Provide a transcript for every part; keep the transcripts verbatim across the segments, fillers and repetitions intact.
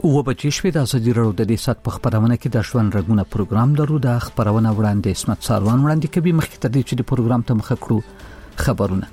و بچی شوی د ازادي راډیو د دې سات په خبرونه کې د ژوند رګونه پروګرام درو د خبرونه وړاندې اسمت ساروان وړاندې کوي. مخکې تر دې چې د پروګرام ته مخه کړو خبرونه.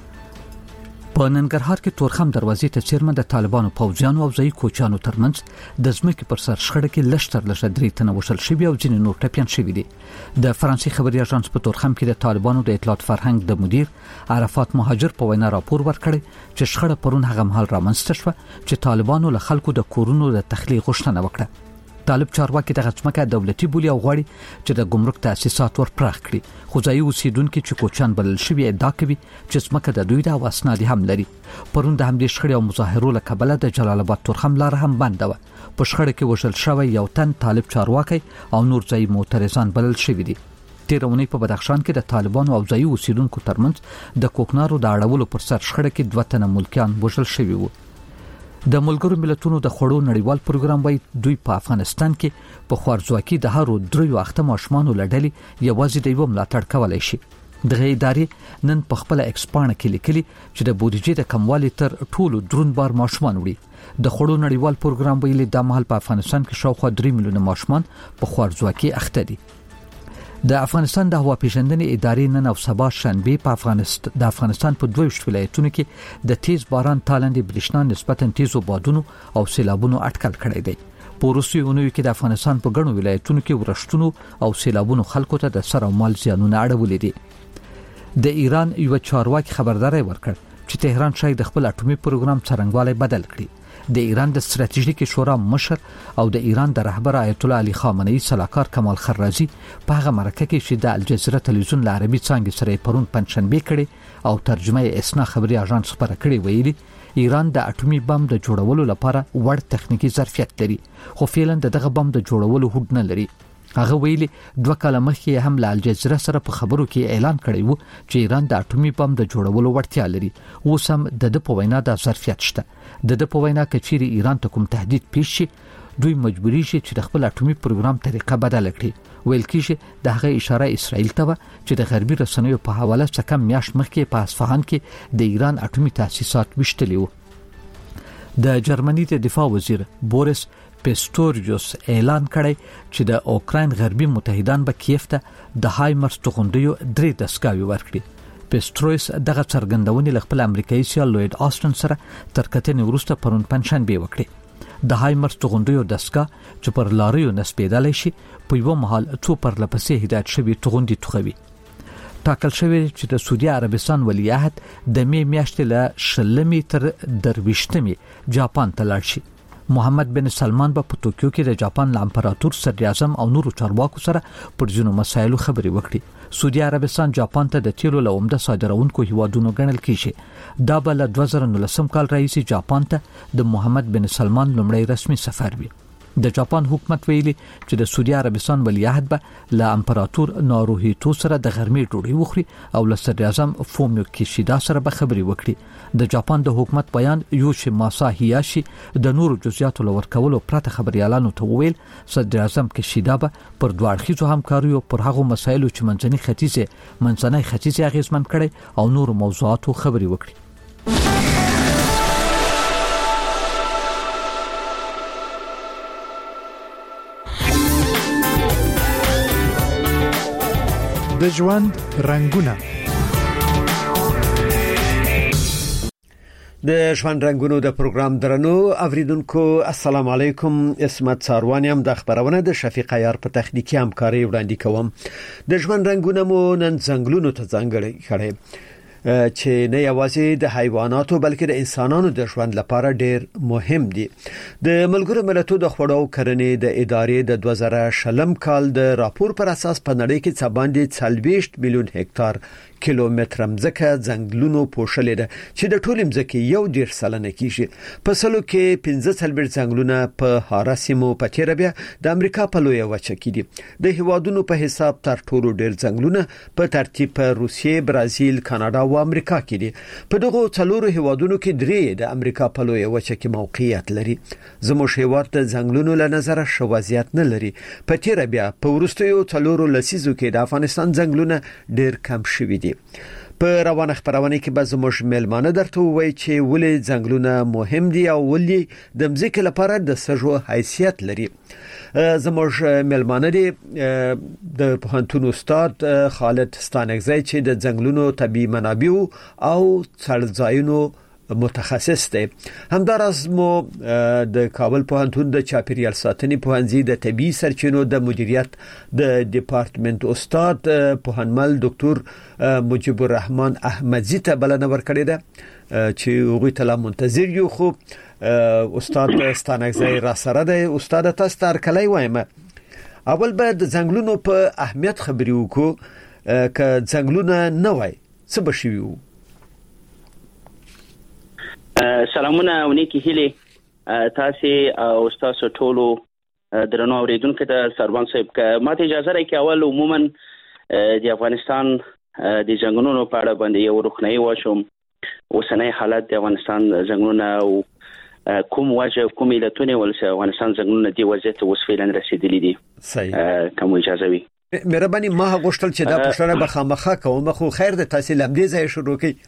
په ننګرهار کې تورخم دروازې ته چیرمن د طالبانو پوځیانو او ځای کوچانو ترمنځ د ځمکې پر سر شخړه کې لشتر لشه درې تنه وشل شوی او ځینې نور ټپيان شوی دي. د فرانسې خبري اژانس په تورخم کې د طالبانو د اطلاعات فرهنګ د مدیر عرفات مهاجر په وینا راپور ورکړی چې شخړه پرون هغه مهال رامنځته شوه چې طالبانو له خلکو د کورونو د تخلیق غوښتنه وکړه. طالب چارواکي دغه ځمکه دولتي بولی او غواړي چې د ګمرک تاسیسات ور پراخ کړي. خو ځایي اوسیدونکو چې کوچان بلل شوی ادعا کوي چې ځمکه د دوی د اسناد هم لري. پرون د همدې شخړې او مظاهرو له کبله د جلال آباد تورخم لار هم بند و. په شخړه کې وشل شوی یو تن طالب چارواکي او نور ځایي معترضان بلل شوی دي. تیرونی په بدخشان کې د طالبانو او ځایي اوسیدونکو ترمنځ د کوکنارو د اړولو پر سر شخړه کې دوه تنه ملکیان وژل شوی وو. د ملګرو ملتونو د خړو نړیوال پروګرام وای دوی په افغانستان کې په خوارځواکي د هرو درو اخته ماشومان لړلې یوازې د یو ملاتړ کولای شي. دغه ادارې نن په خپل ایکسپانه کې لیکلي چې د بودیجې د کموالي تر ټولو درون بار ماشومان وړي. د خړو نړیوال پروګرام ویلي د مهال په افغانستان کې شاوخوا درې میلیونه ماشومان په خوارځواکي اخته دي. د افغانستان د هوا پیژندنې ادارې نن او سبا شنبه په افغانستان د افغانستان په دوه ویشت ولایتونو کې د تیز باران تالندې برېښنا نسبتاً تیزو بادونو او سیلابونو اټکل کړی دی. په روسي اونۍ کې د افغانستان په ګڼو ولایتونو کې ورښتونو او سیلابونو خلکو ته د سر او مال زیانونه اړولې دي. د ایران یو چارواکي خبرداري ورکړ چې تهران شاید د خپل اټومي پروګرام څرنګوالی بدل کړي. د ایران د ستراتیژیکي شورا مشر او د ایران د رهبر آیت الله علي خامنه‌ای سلاکار کمال خرازی په هغه مرکه کې چې د الجزیره تلویزیون له عربي څانګې سره پرون پنځشنبه کړي او ترجمه یې اسنا خبري اژانس خبره کړي ویلي ایران د اټومي بم د جوړولو لپاره وړ تخنیکی ظرفیت لري خو فعلا دغه بم د جوړولو هوډ نه لري. هغه ویلي دوه کاله مخکې هم له الجزیره سره په خبرو کې اعلان کړی وو چې ایران د اټومي بم د جوړولو وړتیا لري. اوس هم د د په وینا د ظرفیت شته. د د په وینا کچيري ایران ته کوم تهدید پیښ شي دوی مجبوري شي چې د خپل اټومي پروګرام طریقه بدل کړي. ویل کیږي د هغه اشاره اسرائیل ته چې د غربي رسنیو په حواله څخه کم میاشت مخکې په اصفهان کې د ایران اټومي تاسیسات وشتلی وو. د جرمني د دفاع وزیر بوریس پیستوریوس اعلان کړی چې د اوکراین غربي متحدان به کیف ته د هایمرس توغندیو درې دسکاوي ورکړي. پیسترویس دغه څرګندونې له خپل امریکایي سیال لوید آستن سره تر کتنې وروسته پرون پنځشنبه وکړي. د هایمرس توغندیو دسکا چې پر لاریو نسبېدلای شي په یو محل څو پر لپسې هدایت شوی توغندي توخوي. ټاکل شوی چې د سعودي عربستان ولیعهد د می میاشتې له شلمې تر درويشتمې جاپان ته لاړ شي. محمد بن سلمان په توکیو کې د جاپان امپراتور صدر اعظم او نورو چارواکو سره پر ځینو مسایلو خبرې وکړي. سعودي عربستان جاپان ته د تیلو له عمده صادرونکو هیوادونو ګڼل کیږي. دا بل د دوه زره نولسم کال رئیس جاپان ته د محمد بن سلمان لومړی رسمي سفر وي. د جاپان حکومت ویلي چې د سعودي عربستان ولیعهد به له امپراتور ناروهیتو سره د غرمې ډوډۍ وخوري او له صدر اعظم فومیو کیشیدا سره به خبرې وکړي. د جاپان د حکومت بیان یوشی ماسا هیاشي د نورو جزئیاتو لور کولو پرته خبريالانو ته وویل صدر اعظم کیشیدا به پر دوه اړخیزو همکاریو پر هغه مسایلو چې منځني ختیځه منځنۍ ختیځه اغیزمن کړي او نورو موضوعاتو خبرې وکړي. د ژوند رنگونه د ژوند رنگونو د پروګرام درنو اوریدونکو السلام علیکم. اسمت ساروانیم د خبرونه د شفیق عیار په تخنیکی همکاري وړاندې کوم. د ژوند رنگونه مو نن څنګهلونو ته ځانګړي کړي چې نه یوازې د حیواناتو بلکې د انسانانو د ژوند لپاره ډیر مهم دي. د ملګرو ملتونو د خوړو کرنې د ادارې د دوه زره شلم کال د راپور پر اساس په نړۍ کې څه باندې څلوېښت میلیون هکتار کیلومتر مځکه ځنګلونو پوښلې ده چې د ټول مځکې یو ډیر سلنه کیږي. په سلو کې پنځه څلوېښت ځنګلونه په هاراسیمو په تیربیا د امریکا په لویه وچه کې دي. د هیوادونو په حساب تر ټولو ډیر ځنګلونه په ترتیب په روسیې، برازیل، کاناډا او امریکا کې دي. په دغه څلورو هیوادونو کې درې د امریکا په لویه وچه کې موقعیت لري. زموږ هیواد د ځنګلونو له نظر ښه وضعیت نه لري. په تیربیا په ورستیو څلورو لسیزو کې د افغانستان ځنګلونه ډیر کم شوي دي. په روانه خبرونه کې به زموږ ملمانه درته وایي چې ولې ځنګلونه مهم دي او ولې د مځکې لپاره د سږو حیثیت لري. زموږ ملمانه دي د پوهنتون استاد خالد ستانکزی چې د ځنګلونو طبي منابع او څړځایونو متخصص دی. همدارس مو د کابل پوهنتون د چاپیریال ساتنې پوهنځي د طبي سرچینو د مدیریت د ډپارټمنټ استاد پوهنمل ډاکټر مجيب الرحمن احمدزي ته بلنه ورکړې ده چې هغه ته لا منتظر یو. خو استاد ستانکزی را سره دی. استاد تاسو تر کله وایم اول به د ځنګلونو په اهمیت خبرې وکړو. ک ځنګلونه نه وای څه بشوي؟ سلامونه او نیکی هیله تاسو او تاسو ټولو درنو اوریدونکو ته سروان صاحب که ماته اجازه راکړئ اول عموما د افغانستان د ځنګلونو په اړه باندې یو روښنايي واچوم. اوسنۍ حالت د افغانستان ځنګلونه او کوم وجه کوم علتونه ولسه افغانستان ځنګلونه دی وضعیت اوس فعلا رسیدلی دي. صحیح کوم اجازه وي مهرباني ما غوښتل چې دا پوښتنه به خامخا کوم. خو خیر د تاسو لمدې ځای شروع کړئ.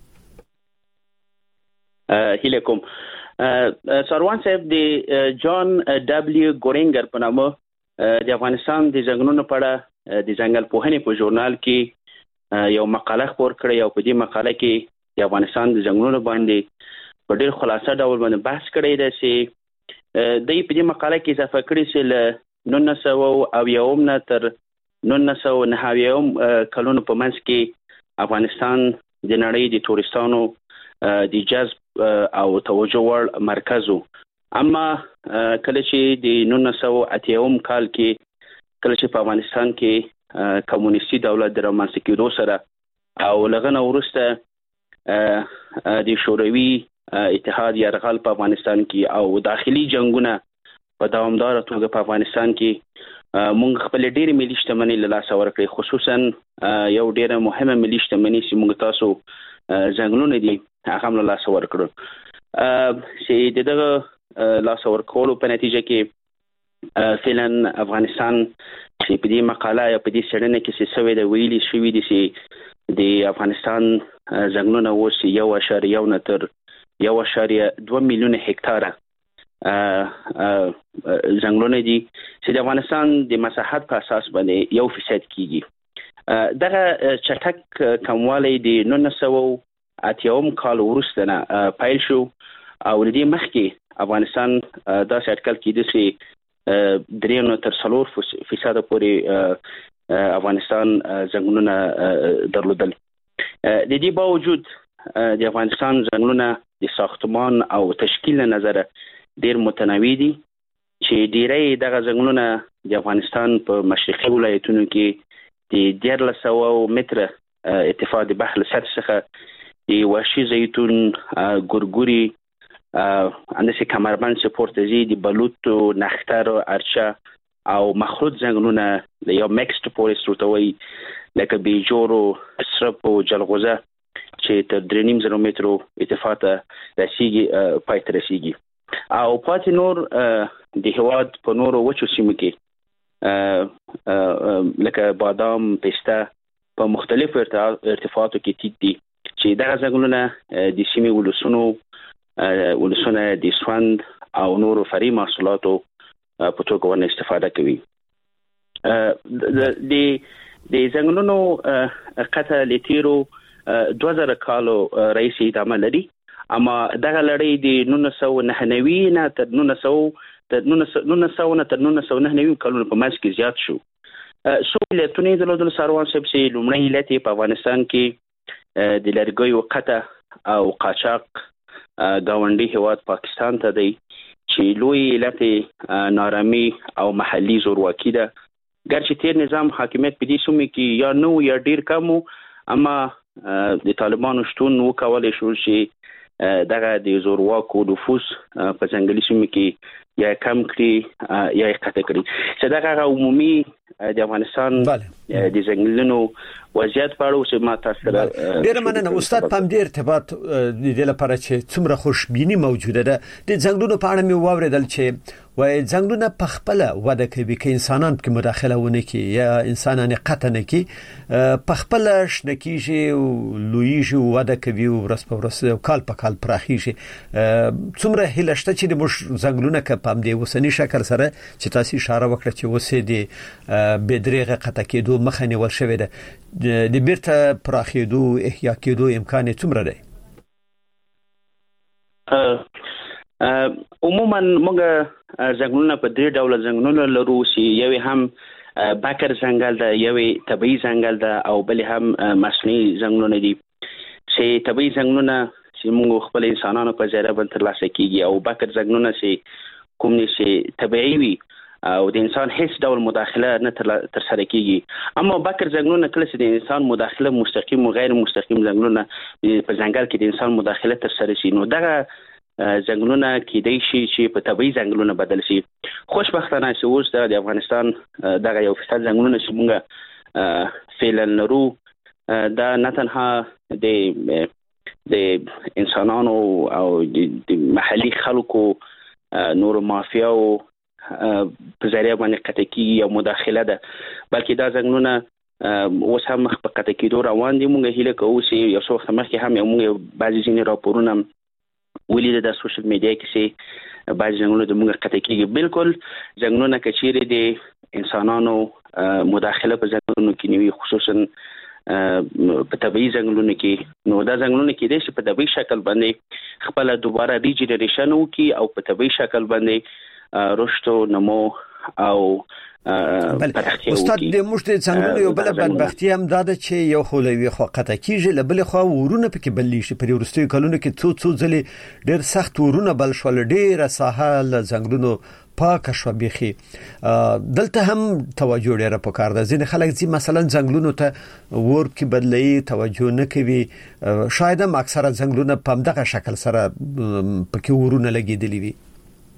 هیله کوم سروان صاحب د جان دبلیو ګورینګر په نامه د افغانستان د ځنګلونو په اړه د ځنګل پوهنې په ژورنال کې یو مقاله خپور کړې او په دې مقاله کې د افغانستان د ځنګلونو باندې په ډېر خلاصه ډول باندې بحث کړی دی چې د په دې مقاله کې اضافه کړی چې له نولس سوه او یو نه تر نولس سوه نهه اویا کلونو په منځ کې افغانستان د نړۍ د تورستانو د جذب او توجه وړ مرکز وو. اما کله چې د نولس سوه اته اویا کال کې کله چې په افغانستان کې کمونیستي دولت د رامنځته کېدو سره او لغنه وروسته د شوروي اتحاد یرغل په افغانستان کې او داخلي جنگونه په دوامدار توګه په افغانستان کې مونږ خپل ډېر ملي شتمنۍ له لاسه ورکړې. خصوصا یو ډېر مهمه ملي شتمنۍ چې مونږ تاسو ځنګلونه دي هغه هم له لاسه ورکړو. چې دغه لاسه ورکولو په نتیجه کې فعلا افغانستان چې په دې مقاله یا په دې څېړنه کې څه شوی دی ویلي شوي دي چې د افغانستان ځنګلونه اوس یو اعشاریه یو نه تر یو اعشاریه دوه میلیونه هکتاره ځنګلونه دي چې د افغانستان د مساحت په اساس باندې یو فیصد کیږي. دغه چټک کموالی د نولس سوه اته اویا کال وروسته نه پیل شو او د دې مخکې افغانستان داسې اټکل کېده چې درې نه تر څلور فیصده پورې افغانستان ځنګلونه درلودل. د دې باوجود د افغانستان ځنګلونه د ساختمان او تشکیل له نظره ډېر متنوع دي چې ډېری دغه ځنګلونه د افغانستان په مشرقي ولایتونو کې د دیارلس سوه متره ارتفاع د بحر له سطح څخه د وحشي زیتون، ګورګوري، انداسې کمربند سپورتزي، د بلوط، نختر، ارچه او مخروط ځنګلونه د یو میکسډ فورست ورته وایي لکه بیجورو، سرپ او جلغوزه چې تر درې نیم زره مترو ارتفاع ته رسیږي پای ته رسیږي. او پاتې نور د هېواد په نورو وچو سیمو کې لکه بادام، پسته په مختلفو ارتفاعاتو کې ټیټ دي چې دغه ځنګلونه د سیمې ولسونو ولسونه د سوند او نورو فرعي محصولاتو په توګه ورنه استفاده کوي. د د ځنګلونو قطع له تیرو دوه زره کالو رئیس ادامه لري، اما دغه لړۍ د نولس سوه نهه نوي نه تر نولس سوه تر نولس سوه نه تر نولس سوه نهه نوي کلونو په منځ کې زیات شو. څو علتونه یې درلودل سروان صاحب چې لومړی علت یې په افغانستان کې د لرګیو قطع او قاچاق ګاونډي هېواد پاکستان ته دی چې لوی علت نارامي او محلي زورواکي ده. ګرچې تیر نظام حاکمیت په دې سیمو کې یا نو یا ډیر کم و، اما د طالبانو شتون وکولی شو چې دغه د زورواکو نفوذ په ځنګلي سیمو کې یا کم کړي یا یې قطع کړي. چې دغه عمومي د افغانستان د ځنګلونو وضعیت په اړه چې ما تاسو سره ډیر مننه استاد پام دې ارتباط د دې لپاره چې څومره خوشبيني موجوده ده د ځنګلونو په اړه مې واوریدل چې وای ځنګلونه په خپل وده کوي کې انسانان په مداخله ونه کوي یا انسانان قطع نه کوي په خپل شنکیږي او لویږي او وده کوي او ورس په ورس او کال په کال پراخیږي څومره هلشته چې د ځنګلونه کې پام دې وسنی شکل سره چې تاسو اشاره وکړه چې وسې دي بدرېغه قطع کېدو مخه نیول شوې ده د بیرته پراخېدو احیا کېدو امکان څومره دی عموما موږ ځنګلونه په درې ډول ځنګلونه لرو چې یو هم باکر ځنګل ده یو طبيعي ځنګل ده او بل هم مصنوعي ځنګلونه دي چې طبيعي ځنګلونه چې موږ خپل انسانانو په ذریعہ باندې ترلاسه کیږي او باکر ځنګلونه چې کوم چې طبيعي وي او د انسان هیڅ ډول مداخله نه تر سره کیږي اما باکر ځنګلونه کله چې د انسان مداخله مستقیم او غیر مستقیم ځنګلونه په ځنګل کې د انسان مداخله تر سره شي نو دغه ځنګلونه کېدای شي چې په طبيعي ځنګلونه بدل شي خوشبختانه چې اوس د افغانستان دغه یو فیصد ځنګلونه چې موږ فعلا لرو دا نه تنها د د انسانانو او د محلي خلکو نور مافیاو په ذریعہ باندې قطع کیږي او مداخله ده بلکې دا ځنګلونه اوس هم مخ په قطع کېدو روان دي موږ هیله کوو چې یو څو وخت مخکې هم موږ بعضي ځینې راپورونه ولې د سوشل میډیا کې چې بعض ځنګلونه د موږ قطع کېږي بالکل ځنګلونه کچېره دي انسانانو مداخله په ځنګلونو کې نیوي خصوصا په طبيعي ځنګلونو کې نو دا ځنګلونه کې د په طبيعي شکل باندې خپل دوباره ریجنریشن وکي او په طبيعي شکل باندې رشد نمو او استاد د مشت څنګه یو بل بدبختی هم دا ده چې یو خولوي خو قطع کیږي لبل خو ورونه پکې بللی شي پر ورستي کلونو کې څو څو ځلې ډېر سخت ورونه بل شول ډېر ساحل ځنګلونو پاک شو بيخي دلته هم توجه ډېر پکار ده ځین خلک چې مثلا ځنګلونو ته ور کې بدلی توجه نه کوي شاید هم اکثره ځنګلونه په دغه شکل سره پکې ورونه لګیدلی وي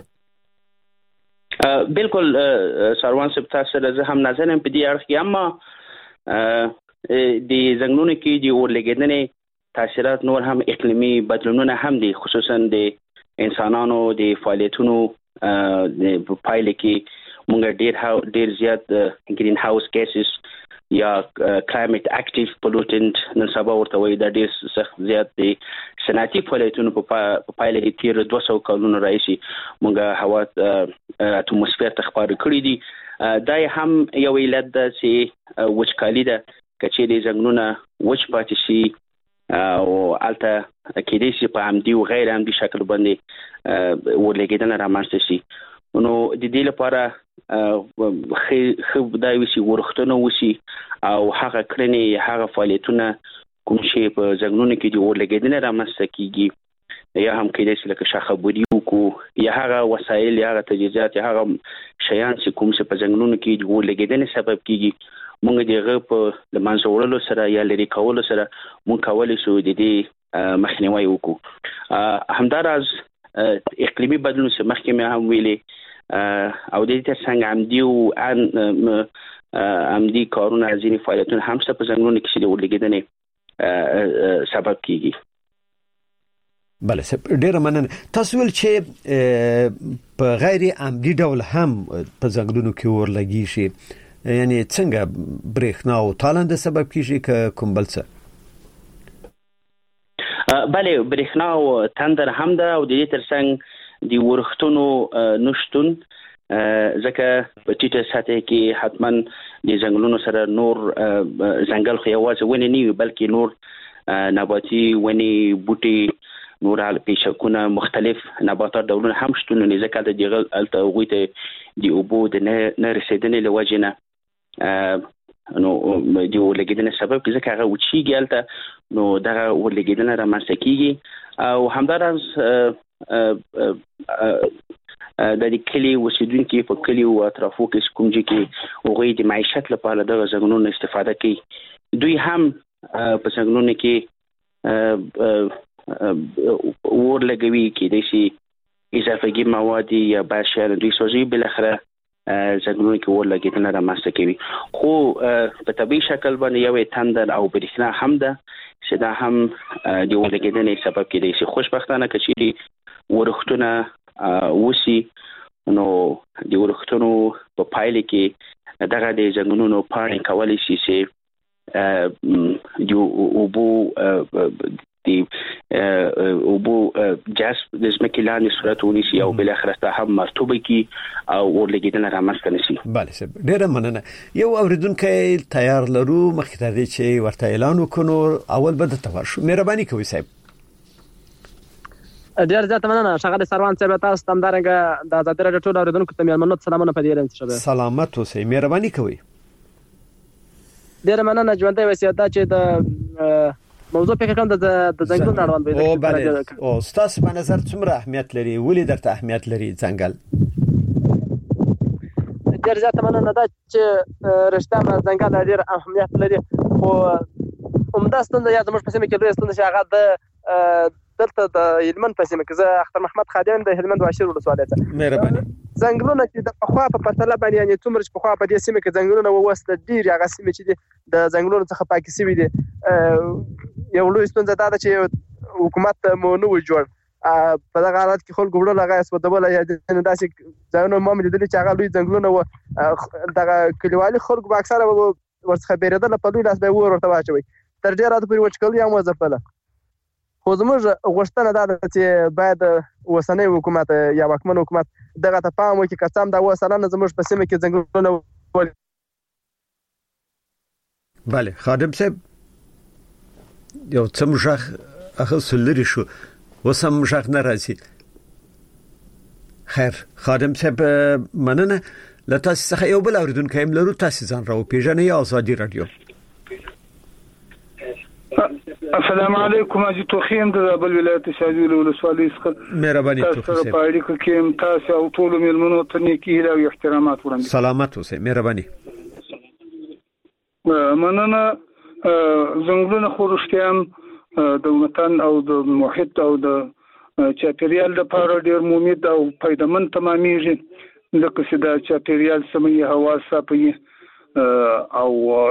بالکل سروان صاحب تاسو زه هم نظر هم په دې اړه کې اما د ځنګلونو کې د اورلګیدنې تاثیرات نور هم اقلیمي بدلونونه هم دي خصوصا د انسانانو د فعالیتونو په پایله کې موږ ډېر ډېر زیات گرین هاوس ګیسز یا کلایمټ اکټیو پولوټنت نن سبا ورته وایي دا ډېر سخت زیات دي صنعتي فعالیتونو په پایله کې تیر دوه سوه کلونو راځي موږ هوا اتموسفیر ته خپاره کړی دي دا هم یو علت ده چې وچکالي ده کچې د ځنګلونه وچ پاتې شي او الته کېدای شي په عمدي او غیر عمدي شکل باندې ورلګیدنه رامنځته شي نو د دې لپاره خو دا وسی ورختونه وسی او هغه کړنې هغه فعالیتونه کوم شي په ځنګلونو کې د اورلګیدنې رامنځته کیږي یا هم کېدای شي لکه شاخبوري وکړو یا هغه وسایل یا هغه تجهیزات یا هغه شیان چې کوم څه په ځنګلونو کې د اورلګیدنې سبب کیږي موږ دغه په لمانځه وړلو سره یا لري کولو سره موږ کولای شو د دې مخنیوي وکړو همداراز اقلیمي بدلون چې مخکې مې هم ویلي او د دې څنګه عمدي او عمدي کارونه ځینې فعالیتونه هم څه په ځنګلونو کې د اورلګیدنې سبب کیږي بله ډیر مننه تاسو ول چې په غیر عمدي ډول هم په ځنګلونو کې اورلګي شي یعنی څنګه برېښنا او تالند سبب کیږي ک کوم بل څه بله برېښنا او تندر هم ده او د دې ترڅنګ د ورښتونو نشټون ځکه په ټیټه سطح کې حتما د ځنګلونو سره نور ځنګل خو یوازې ونې نه وي بلکې نور نباتي ونې بوټي نور الپیشکونه مختلف نباتات ډولونه هم شتون لري ځکه د دغه الته غوي ته د اوبو د نه رسیدنې لوجه نه نو د ورلګیدنې سبب کې ځکه هغه وچیږي الته نو دغه ورلګیدنه رامنځته کیږي او همداراز د دې کلی وسیدونکو په کلی او اطرافو کې کوم چې هغه د معیشت لپاره د ځنګلونو استفاده کوي دوی هم په ځنګلونو کې ور لګوي کې د شي اضافي مواد یا بشر دوی سوزي بل اخره ځنګلونو کې اور لګیدنه رامنځته کوي. خو په طبيعي شکل باندې یو تندر او برېښنا هم ده چې دا هم د اور لګیدنې سبب کېدای شي. خوشبختانه کچېري ورښتونه وسی نو د ورښتونو په پایله کې دغه د ځنګلونو پاڼې کولی شي چې د اوبو د اوبو جذب د ځمکې لاندې صورت ونیسي او بل اخر هم مرطوبه کی او اور لګیدنه رامنځته نشي. بله سب ډیره مننه. یو اوریدونکو تیار لرو مخکې تر دې چې ورته اعلان وکړو اول به د تور شو. مهرباني کوئ صاحب. ډیر زیات مننه شغله سروان صاحب تاسو تم درنګ د آزاد راډیو ټول اوریدونکو ته مېلمنو سلامونه په دې لنځ شبه. سلامت اوسئ. مهرباني کوئ. ډیر مننه ژوندۍ وصیت دا چې د موضوع په کوم د د ځنګلونو اړوند به او بله او تاسو په نظر څومره اهمیت لري ولې درته اهمیت لري ځنګل؟ ډیر زیات مننه دا چې رښتیا ځنګل ډیر اهمیت لري خو همدا ستونزه یا زموږ په سیمه کې لوی ستونزه چې هغه د دلته د هلمند په سیمه کې زه اختر محمد خادم د هلمند واشیر ولسوالۍ ته. مهرباني. ځنګلونه چې د خوا په پرتله باندې یعنی څومره چې په خوا په دې سیمه کې ځنګلونه ووسته ډیر هغه سیمه چې د ځنګلونو څخه پاکي سوي دي. یو لوی ستونزه دا ده چې حکومت مو نه و جوړ په دغه حالت کې خلکو وړو لغه اسودبل یا داسې ځایونه مو ملي چې هغه لوی ځنګلونه و دغه کلیوالي خلکو به اکثره ورڅخه بیرېدل په لوی لاس به ور ورته واچوي تر ډیره د پوری وچکل یا موظفله. خو زموږ غوښتنه دا ده چې باید وسنۍ حکومت یا واکمن حکومت دغه ته پام وکړي که څه هم دا اووه سلنه زموږ په سیمه کې ځنګلونه. بله خادم صاحب یو څه مشخ اخص لري شو وسم مشخ نه راځي. خیر خادم صاحب مننه. له تاسو څخه یو بل اوریدونکی هم لرو. تاسو ځان راو پیژنئ یا آزادي رادیو. السلام علیکم. اجي توخیم د بل ولایت شاجول ولسوالۍ څخه. مهرباني توخیم. تاسو په اړیکه کې تاسو او ټول مېلمنو ته نیکی او احترامات وړاندې. سلامت اوسئ. مهرباني. مننه. ځنګلونه خو رښتیا د وطن او د محیط او د چاپیریال لپاره ډیر مفید او فایدمن تمامېږي ځکه چې د چاپیریال سمې هوا صافي او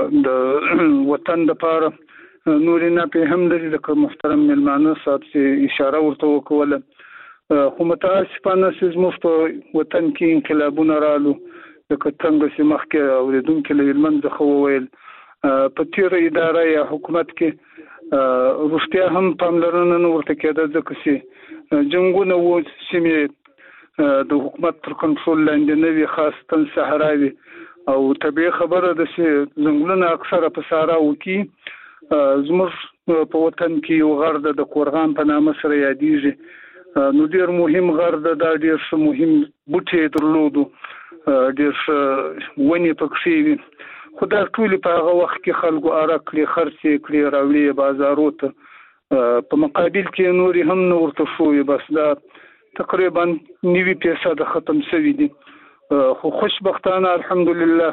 د وطن لپاره نورې نه په هم لري. لکه محترم مېلمانه صاحب چې اشاره ورته وکوله خو متاسفانه زموږ په وطن کې انقلابونه رالو لکه څنګه چې مخکې اوریدونکو له هلمند څخه وویل په تیره اداره یا حکومت کې روغتیا هم پاملرنه نه ورته کېده ځکه چې جنګونه و سیمې د حکومت تر کنټرول لاندې نه وي خاصتا صحراوي او طبیعي خبره ده چې ځنګلونه اکثره په صحراو کې زموږ په وطن کې یو غر د قرغان په نامه سره یادېږي. نو ډېر مهم غر ده دا ډېر څه مهم بوټي درلودو ډېر څه ونې پکښې وي خو دا ټول په هغه وخت کې خلکو اره کړې خرڅې کړې راوړې بازارو ته په مقابل کې نورې هم نه ورته شوې بس دا تقریبا نوي فیصده ختم شوي دي. خو خوشبختانه الحمدلله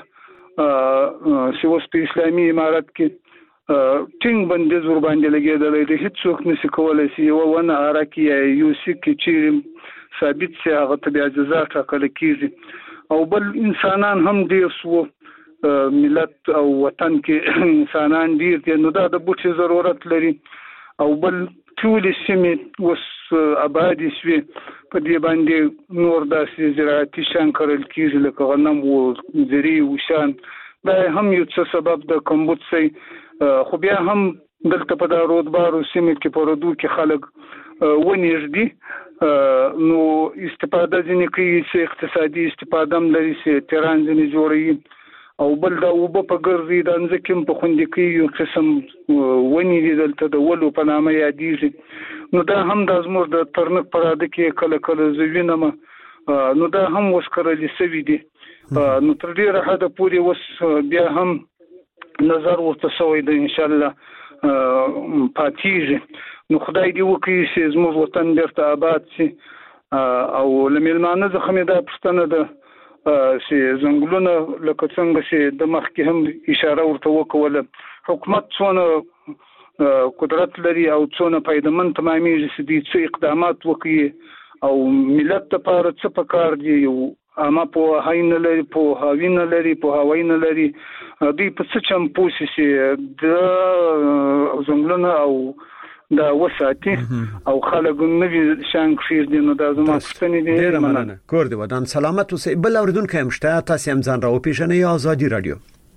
چې اوس په اسلامي امارت کې ټینګ بندیز ور باندې لګېدلی دی. هیڅوک نشي کولی چې یوه ونه اره کړي یا یو څه چې ثابت شي هغه ته بیا جزا ټاکله کېږي. او بل انسانان هم ډېر شو ملت او وطن کې انسانان ډېر دي نو دا د بوټي ضرورت لري. او بل ټولې سیمې اوس آبادې شوې په دې باندې نور داسې زراعتي شیان کرل کېږي لکه غنم و زري و شیان دا هم یو څه سبب د کمبود شي. خو بیا هم دلته په دا رودبارو سیمې کې په رودو کې خلک ونې ږدي نو استفاده ځینې کوي چې اقتصادي استفاده هم لري چې تیران ځینې جوړوي. او بل دا اوبه په ګرځي د ځمکې هم په خوندې کوي یو قسم ونې دي دلته د ولو په نامه یادېږي. نو دا هم د زموږ د ترنک په راده کې کله کله زه وینم نو دا هم اوس کرلې شوي دي. نو تر ډېره حده پورې اوس بیا هم نظر ورته شوی دی انشاءالله پاتېږي. نو خدای دې وکړي چې زموږ وطن بیرته آباد شي. او له مېلمانه څخه مې دا پوښتنه ده چې ځنګلونه لکه څنګه چې د مخکې هم اشاره ورته وکوله حکومت څونه قدرت لري او څونه فایدمن تمامېږي چې دوی څه اقدامات وکړي او ملت لپاره څه پکار دي اما په هاین لري په هاوین لري په هاوین لري دوی په څه چم پوسي د زنګلونه او دا وساتي او خلک نوی شان خیر دي نو دا زما ستنې دي ډیر مننه کور دی ودان سلامت اوسئ بل اوریدونکو هم شته تاسو هم ځان راو پیژنئ آزادي رادیو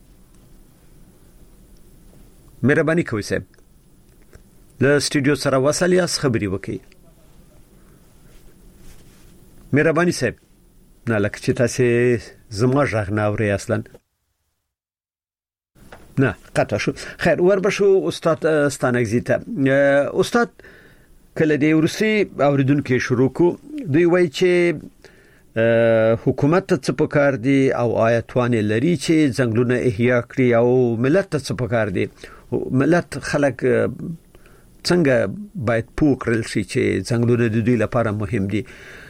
مهرباني کوئ صاحب له سټوډیو سره وصل یاست خبري وکړئ مهرباني صاحب نه لکه چې تاسو زما ژغ نه اورئ اصلا نه قطع شو خیر وربشو استاد ستانګزیته استاد کله دی ورسي اوریدونکو شروع کو دوی وایي چې حکومت ته څه پکار دي او آیتوان لري چې ځنګلونه احیا کړي او ملت ته څه پکار دي ملت خلک څنګه باید پوکرل شي چې ځنګلونه د دوی لپاره مهم دي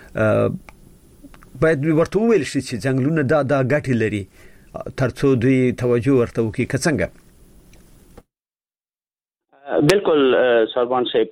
باید ورته ویل شي چې ځنګلونه دا دا ګټې لري ترڅو دوی توجه ورته وکړي که څنګه بالکل سربان صاحب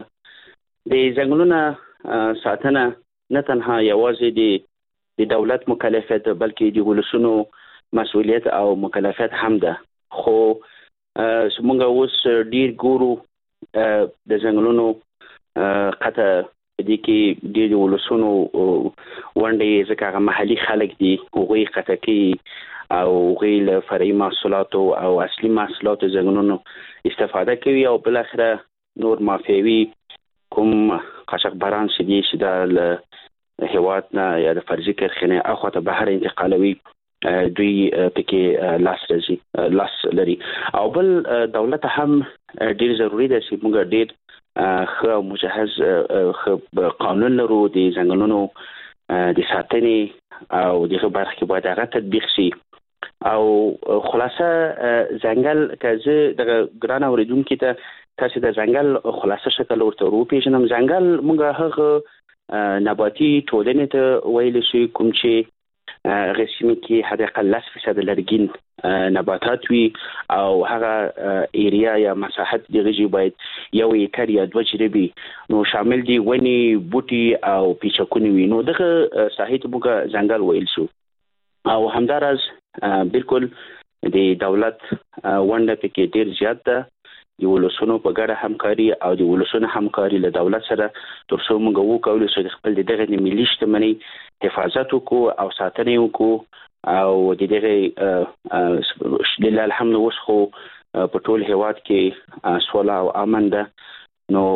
د ځنګلونه ساتنه نه تنها یوازې د د دولت مکلفیت بلکې د ولسونو مسؤلیت او مکلفیت هم ده خو موږ اوس ډیر ګورو د ځنګلونو قطع دي کې د ولسونو ونډه ځکه محلي خلک دي هغوی قطع کوي او غیل فرعي محصولات او اصلي محصولات ځنګلونو استفاده کوي او بل اخره نور مافیوي کوم قشقبران شدي چې د هیوادنا یا د فرضي کرخنه اخواته بهر انتقالوي دوی پکې لاس لري لاس لري او بل دولت هم ډیر ضروری ده چې موږ ډیر خو مجهز خو قانون لرو د ځنګلونو د ساتنې او دغه برخه کې باید هغه تطبیق شي او خلاصه ځنګل کزه د ګران اوریدونکو ته تاسو د ځنګل خلاصه شکل ورته وروپیژنم ځنګل موږ هغه نباتي ټولنې ته ویل شي کوم چې غسیمه کې حداقل لس فیصد لرګین نباتات وي او هغه ایریا یا مساحت دغه باید یو ایکر یا دوه جریبي نو شامل دي ونی بوټي او پیچکونی وي نو دغه ساحت موږ ځنګل ویل شو او همدارس بالکل د دولت ونډه پکې ډیر زیات ده د ولسونو په ګډه همکاري او د ولسونو همکاري له دولت سره ترڅو موږ وکولو چې خپل دغه ملي شتمنۍ حفاظت وکړو او ساتنه وکړو او د دغه لله الحمد اوس خو په ټول هیواد کې سوله او امن ده نو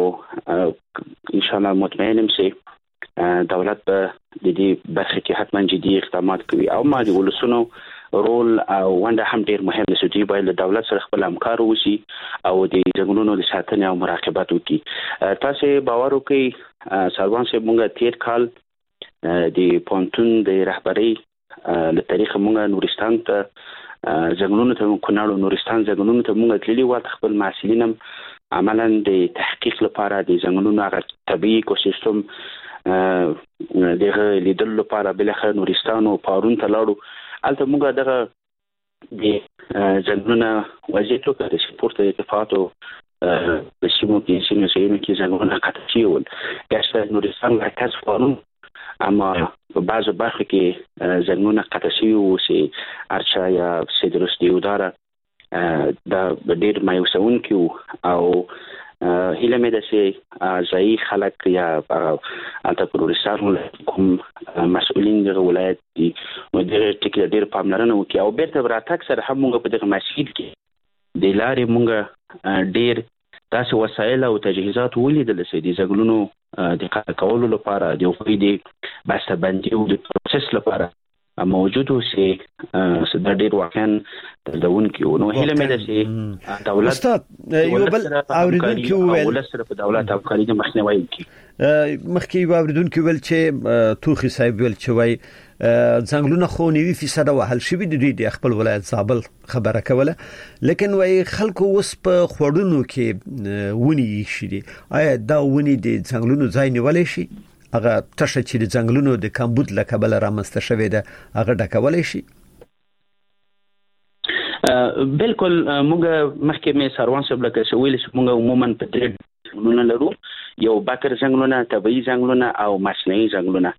ان شاء الله مطمئنم چې دولت به د دې برخه کې حتما جدي اقدامات کوي او ما د ولسونو رول او ونده هم ډیر مهم دی چې باید له دولت سره خپل همکار وشي او د ځنګلونو د ساتنې او مراقبت وکړي تاسو باور وکړئ سروان صاحب موږ تیر کال د پونتون د رهبری له طریق موږ نورستان ته ځنګلونو ته کونړ نورستان ځنګلونو ته موږ تللی و خپل مسؤلینم عملاً د تحقیق لپاره د ځنګلونو هغه طبيعي اکوسیستم دغه لیدل لپاره بل اخر نورستان او پارون ته لاړو البته موږ دغه د ځنګلونو وضعیت او د سپورت اتفاقاتو په سیمو کې سیمو کې ځنګلونه قطع شول ګټه نورستان راکاس پارون اما په بعضو برخو کې ځنګلونه قطع شوي وو چې ارچا یا سیدروس دیوداره دا ډېر مایوسونکي وو او هیله مې ده چې ځایي خلک یا هلته په نورستان کوم مسؤلین دغه ولایت دي نو دغه ټکي ډېر پاملرنه وکړي او بېرته به راتګ سره هم موږ په دغه مسجد کې د لارې موږ ډېر داسې وسایل او تجهیزات ولیدل چې د ځنګلونو د قطع کولو لپاره د هغوی د بسته‌بندي او د پروسس لپاره موجود و چې د ډېر واقعا دلونکي نو هیله مې ده چې دولت استاد یو بل اوریدونکو ویل ولس سره په دولت همکاري د مخنیوي کوي مخکې یو اوریدونکو ویل چې توخي صاحب ویل چې وای ځنګلونه خو نوي فیصد وهل شوي د دوی د خپل ولایت زابل خبره کوله لیکن وای خلکو وس په خوړونو کې ونی شي دي آیا دا ونی د ځنګلونو ځای نیولای شي هغه تشه چې د ځنګلونو د کمبود له کبله رامنځته شوې ده هغه ډکولای شي بالکل موږ مخکې مې سروان صاحب لکه چې ویل چې موږ عموما په درې ځنګلونه لرو یو باکر ځنګلونه طبيعي ځنګلونه او مصنوعي ځنګلونه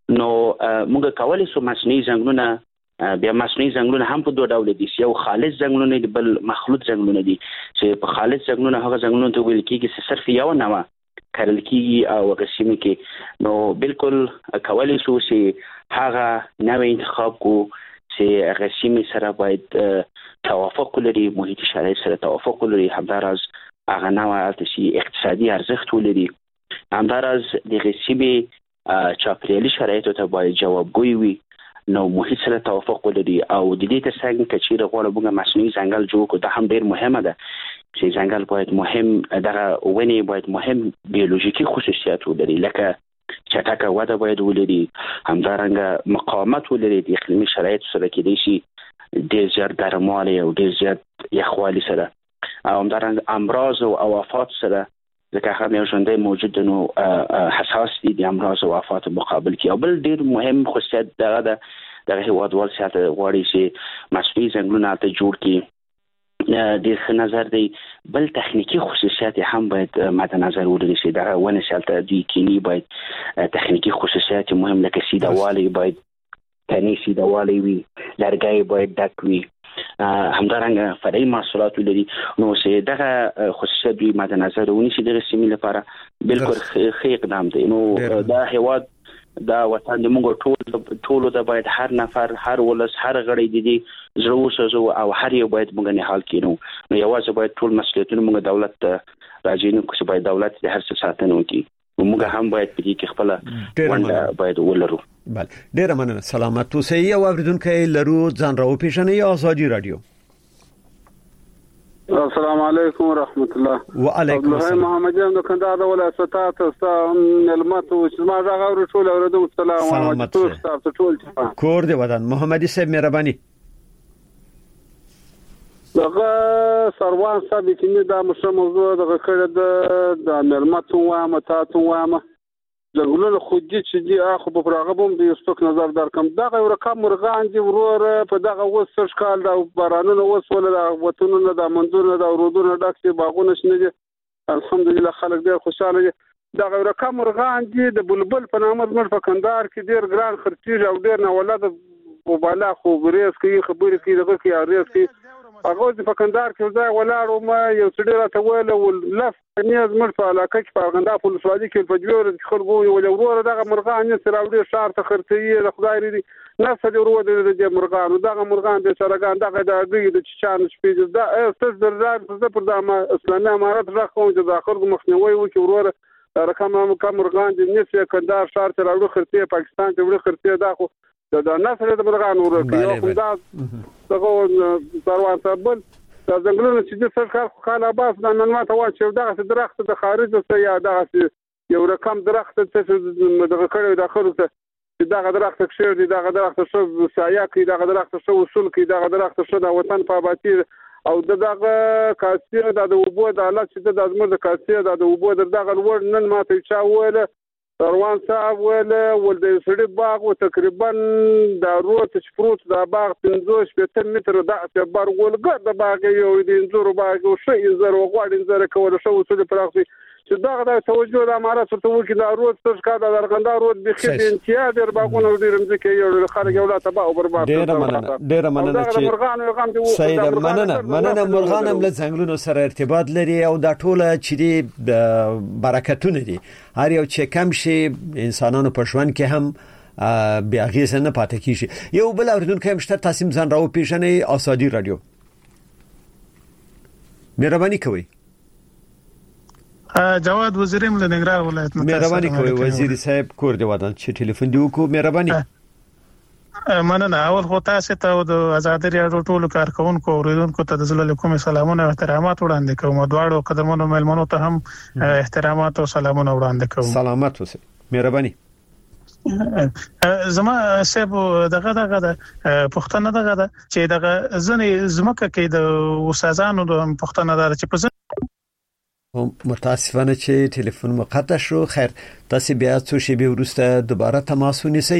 نو موږ کولای شو مصنوعي ځنګلونه بیا مصنوعي ځنګلونه هم په دوه ډول دي، یو خالص ځنګلونه دي، بل مخلوط ځنګلونه دي. چې په خالص ځنګلونه هغه ځنګلونه ته ویل کېږي چې صرف یو نوع کرل کېږي او غسیمه کې نو بالکل کولای شو چې هغه نوې انتخاب کو چې غسیمه سره باید توافق لري، محیط شرایط سره توافق لري، همدارس هغه نوع التشي اقتصادي ارزښت ولري، همدارس د غسیمه چاپیریالي شرایطو ته باید جوابګوی وي، نو محیط سره توافق ولري. او د دې تر څنګ کچیر غواړو موږ مصنوعي ځنګل جوړ کړو، دا هم ډیر مهمه ده چې ځنګل باید مهم دغه ونې باید مهم بیولوژیکي خصوصیات ولري، لکه چټکه وده باید ولري، همدارنګه مقاومت ولري د اقلیمي شرایطو سره کېدای شي ډیر زیات ګرموالی او ډیر زیات یخوالي سره، او همدارنګه امراض او آفات سره، ځکه هغه یو ژوندی موجود نو حساس دي د امراض او آفات مقابل کې. او بل ډیر مهم خصوصیت دغه د دغه هیوادوال سیاست غواړي چې مصنوعي ځنګلونه ته جوړ کړي، د ښه نظر دی. بل تخنیکی خصوصیات هم باید مد نظر ولري چې دغه ونه سیالته دوی کینی باید تخنیکی خصوصیات مهم لکه سیدهوالی باید تنی سیدهوالی وي، لرګی باید ډک وي، همدارنګه فرعي محصولات لري. نو چې دغه خصوصیات دوی مد نظر ونیسي دغه سیمې لپاره بالکل ښه اقدام دی. نو دا هیواد دا وطن د موږ ټول ټول د باید هر نفر هر ولس هر غړی د دې زړه وسوځو او هر یو باید موږ نه حال کینو. نو یوازې باید ټول مسؤلیتونه موږ دولت ته راځي، نو چې باید دولت د هر څه ساتنه وکړي، موږ هم باید په دې کې خپل ونډه باید ولرو. بله ډیره مننه، سلامت اوسئ. او اوریدونکو لرو ځان راو پیژنئ. آزادي رادیو. السلام علیکم ورحمت الله. وعلیکم السلام. محمد جان د کندهار د ولایت تاسو ملمت او ما راغو ټول اوریدو. السلام علیکم تاسو ټول کور دی ودان. محمدي صاحب مهرباني. دغه سروان صاحب چې دا مشه موضوع دغه کړه د ملمت او ما تاسو وامه ځنګلونه خودي چې دی اخو په پرغه بوم د استوک نظر درکم دغه یو رقم مرغان دی ورور په دغه وسش کال دا بارانونه وسول دا وطنونه د منځونه د ورودونه ډاکسي باغونه شنه دي، الحمدلله خلک ډیر خوشاله دي. دغه یو رقم مرغان دی د بلبل په نامه زموږ په کندهار کې ډیر ګران خرچیږي او ډیر نه ولادت مبالغه خو بریس کوي خبرې کوي دغه کې اړیس کوي. هغه په کندهار کې ځای ولاړو ما یو څډه راته ویل ول لف نیاز مر په علاقه کې په غندا په لسوادي کې په جوړ خلکو یو ورور دغه مرغان سره راوړي شهر ته خرڅي د خدای لري نفس د ورور د مرغان دغه مرغان د سرګان دغه د اګي د چشان شپې دا استاذ درځه پر د اسلامي امارات راخو د داخل مخنیوي وکي ورور رقم کم مرغان د نفس کندهار شهر ته راوړي خرڅي پاکستان ته وړي خرڅي دغه دا نسل د مرغان ورکه یو دا دغه سروان صاحب دا څنګه چې د سرکار خاله باس د ننماته واچو دغه درخت د خارج څخه یا دغه یو رقم درخت څه دغه کړي داخله چې دغه درخت کښې دی دغه درخت شو سایه کې دغه درخت شو وصول کې دغه درخت شو د وطن په آبادی او دغه کاسي د وبو د حالت چې د ازمر د کاسي د وبو دغه ور نن ماته چا وله سروان صاحب وله ول د سړي باغ او تقریبا د روت شفروت د باغ پنځه شپږ متر د بار ولګ د باغ یو د انځور باغ او شي زر وغوړ انځور کول شو وصول پراخي چې دغه د توجه د امارات ته وکړي د روت څخه کا د درغندا روت به خې امتیاز در باغونه ډیر مځکه یو خارج ولات تبع او برباد ډیر مننه ډیر مننه چې سید مننه مننه مرغان هم له ځنګلونو سره ارتباط لري او دا ټوله چې د برکتونه دي هر یو چې کم شي انسانانو په ژوند کې هم بیا غیس نه پاتې کیږي. یو بل اوریدونکو هم شته تاسو ځان راو پیژنئ. آزادي رادیو مهرباني کوئ. جواد وزیرم له ننګرهار ولایت نه مهرباني کوئ. وزیر صاحب کور دی ودان چې ټلیفون دی وکړو مهرباني. مننه. اول خو تاسو ته د آزادي رادیو ټولو کارکونکو اوریدونکو ته د زړه کوم سلامونه او احترامات وړاندې کوم. دواړو قدمونو ملمنو ته هم احترامات او سلامونه وړاندې کوم. سلامت اوسئ. مهرباني. زما سبو دغه دغه د پښتنه دغه د چې دغه ځنې زمکه کې د استادانو د پښتنه دار چې په متاسفانه چې ټلیفون مقطع شو. خیر تاسو بیا څو شی به ورسته دوباره تماس ونیسئ.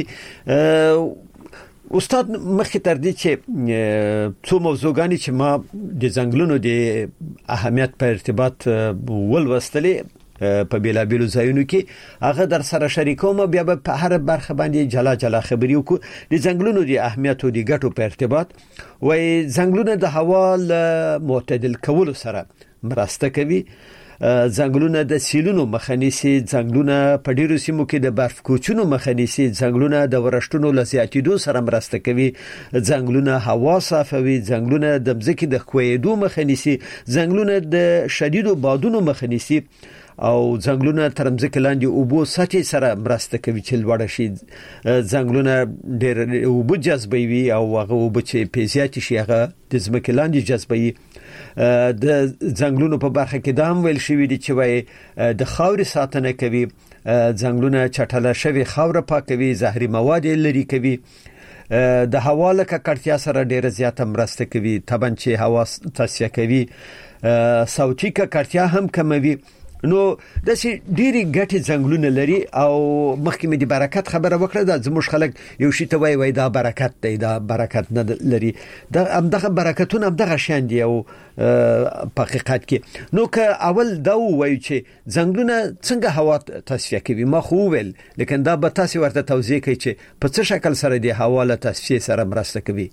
استاد مخکې تر دې چې څو موضوعګانی چې ما د ځنګلونو د اهمیت په ارتباط ولوستلې په بیلابیلو ځایونو کې هغه در سره شریکوم بیا په هر برخه باندې جلا جلا خبرې وکړو د ځنګلونو د اهمیت او د ګټو په ارتباط وای ځنګلونه د هوا معتدل کولو سره مرسته کوي ځنګلونه د سیلونو مخه نیسي ځنګلونه په ډیرو سیمو کې د برف کوچونو مخه نیسي ځنګلونه د ورښتونو لزیاتېدو سره مرسته کوي ځنګلونه هوا صافوي ځنګلونه د ځمکې د ښویېدو مخه نیسي ځنګلونه د شدیدو بادونو مخه نیسي او ځنګلونه تر ځمکې لاندې اوبو سطح سره مرسته کوي چې لوړ شي ځنګلونه ډېر اوبو جذبوي او هغه اوبو چې په زیات شي هغه د ځمکې لاندې جذبوي د ځنګلونو په برخه کې دا هم ویل شوی دی چې وای د خاورې ساتنه کوي ځنګلونه چټله شوی خاور پاکوي زهري مواد لري کوي د هوا لکه کړتیا سره ډیره زیاته مرسته کوي طبعا چې هوا تصفیه کوي صوتي کړتیا هم کموي نو د سي ډيري ګټي ځنګلونه لري او مخکې مې د برکت خبره وکړه د زموږ خلک یو شی ته وای وای دا برکت دی دا برکت نه لري دا همدغه برکتونه همدغه شان دي او په حقیقت کې نو که اول دا وای چې ځنګلونه څنګه هوا تصفیه کوي ما خو ویل لیکن دا به تاسو ورته توضیح کوي چې په څه شکل سره د هوا له تصفیه سره مرسته کوي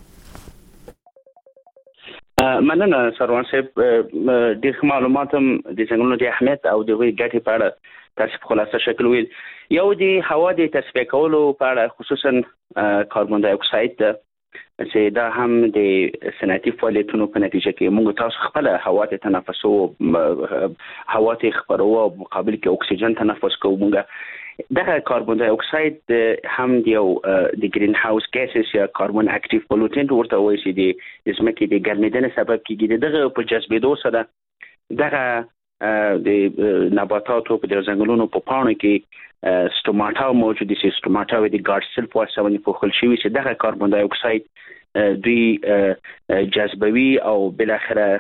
مننه سروان صاحب د معلومات هم د څنګه د اهمیت او د وی ګټې په اړه تاسو په خلاصه شکل ویل یو د هوا د تصفیه کولو په اړه خصوصا کاربن ډای اکساید چې دا هم د صنعتي فعالیتونو په نتیجه کې موږ تاسو خپل هوا ته تنفسو هوا ته خبرو او مقابل کې اکسیجن تنفس کوو موږ دا کاربن ډای اکساید هم د د گرین هاوس ګیسز یا کاربن اکټیو پولوټنټ ورته وایي چې د اسمکې د ګرمېدنې سبب کیږي دغه په جذبېدو سره دغه د نباتاتو په ځنګلونو په پاڼو کې سټوماټا موجود دي سټوماټا د ګارډ سیل په واسطه باندې پوښل شوی چې دغه کاربن ډای اکساید دوی جذبوي او بل اخره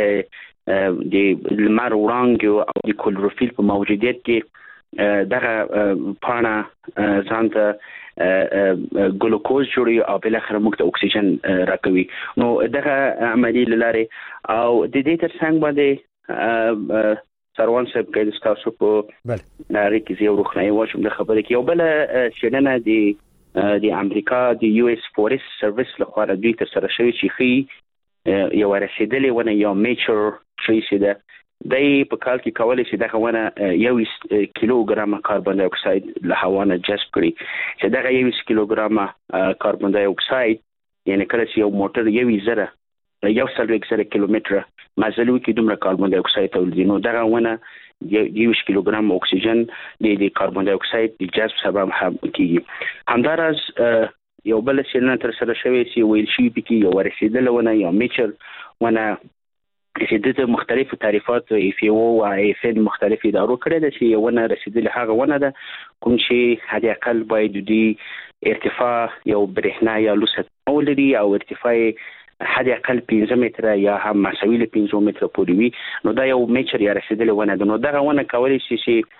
د لمر وړانګو او د کلوروفیل په موجودیت کې دغه پاڼه ځانته ګلوکوز جوړي او بل اخر موږ ته اکسیجن راکوي نو دغه عملی لاره او د دې تر څنګ باندې سروان صاحب کې تاسو په نړۍ کې یو روښنايي واچوم د خبرې کې یو بل شننه د د امریکا د یو اس فورست سرویس لخوا دوی تر سره شوی چې خي یو رسیدلې ونه یو میچر ټریس ده دای په کال کې کولای شي دغه ونه یو کیلوګرام کاربن ډای اکساید له هوا نه جذب کړي چې دغه یو کیلوګرام کاربن ډای اکساید یعنی کله چې یو موټر یو زره یو سل زره کیلومتر مزلو کې دومره کاربن ډای اکساید تولید نو دغه ونه یو کیلوګرام اکسیجن د کاربن ډای اکساید د جذب سبب هم کیږي همدارس یو بل څه تر سره شوی چې ویل شي پکې یو رسیدل ونه یا میچر ونه چې د مختلفو تعریفات اف او او اف ان مختلف ادارو کړي د چې ونه رسیدل هغه ونه ده کوم چې حد اقل باید د ارتفاع یو برهنا یا لوست اولري او ارتفاع حد اقل پنځه متره یا هم مساوي له پنځه متره پورې وي نو دا یو میچر یا رسیدل ونه ده نو دا ونه کولای شي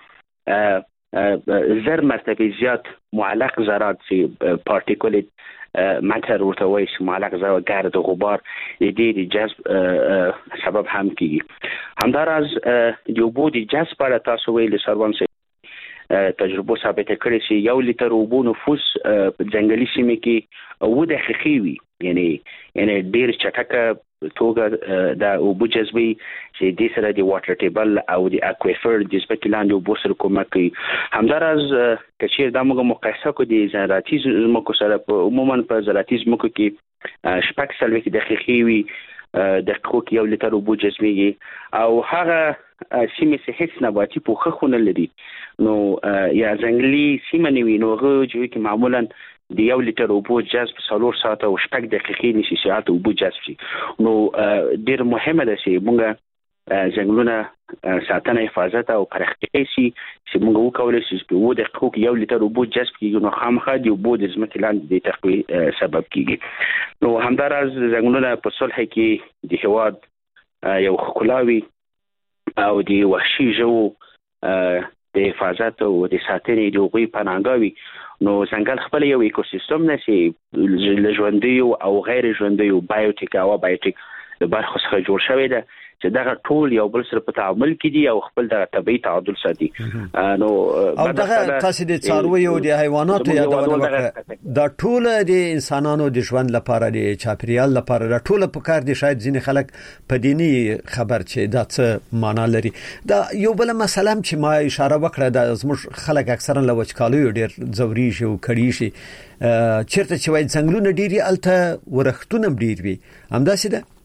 چې زر مرتبه زیات معلق ذرات چې پارټیکولټ ماتر ورته وایي چې معلق ذرات ګرد غبار د دې د جذب سبب هم کیږي همدارس د اوبو د جذب لپاره تاسو ویل سروان صاحب تجربه ثابت کړي چې یو لیټر اوبو نفوس په ځنګلي سیمه کې و دقیقې وي یعنی یعنی ډیر چټکه توګه د اوبو جذبي چې د سره د واټر ټیبل او د اکویفر د ځمکې لاندې اوبو سره کومک کوي همدارس کچیر د موږ مقایسه کو د زراعتي ځمکو سره په عموما په زراعتي ځمکو کې شپږ سلوي دقیقې وي دقیقو کې یو لیټر اوبو جذبيږي او هغه سیمه چې هیڅ نباتي پوښښ خونه لري نو یا ځنګلي سیمه نیوي نو هغه چې معمولا د یو لیټر اوبو جذب څلور ساعته او شپږ دقیقې نشي ساعت اوبو جذب شي نو ډیر مهمه ده چې موږ ځنګلونه ساتنه حفاظت او پرختګي شي چې موږ وکولای شو چې و دقیقو کې یو لیټر اوبو جذب کیږي نو خامخا د اوبو د ځمکې لاندې د تقوی سبب کیږي نو همدارس ځنګلونه په صلح کې د هواد یو خلاوي او د وحشي ژوو د حفاظت او د ساتنې د اوغوي پناهګاوي نو څنګه خپل یو ایکوسیستم نشي ژوندۍ او غیر ژوندۍ بایوټیک او بایوټیک برخه څخه جوړ شوی ده چې دا ټول یو بل سره په تعامل کې دي او خپل د طبيعي تعادل ساتي. نو او دغه تاسو د څاروي او د حیواناتو یادونه وکړه، دا ټول د انسانانو د ژوند لپاره د چاپیریال لپاره دا ټول په کار دي. شاید ځینې خلک په دینی خبر چې دا څه معنا لري. دا یو بل مسله چې ما اشاره وکړه، د زموږ خلک اکثرا له وچکالۍ ډیر زوري شي او کړي شي، چیرته چې وای څنګهونه ډیری الته ورختونه ډیر وي، همداسې ده.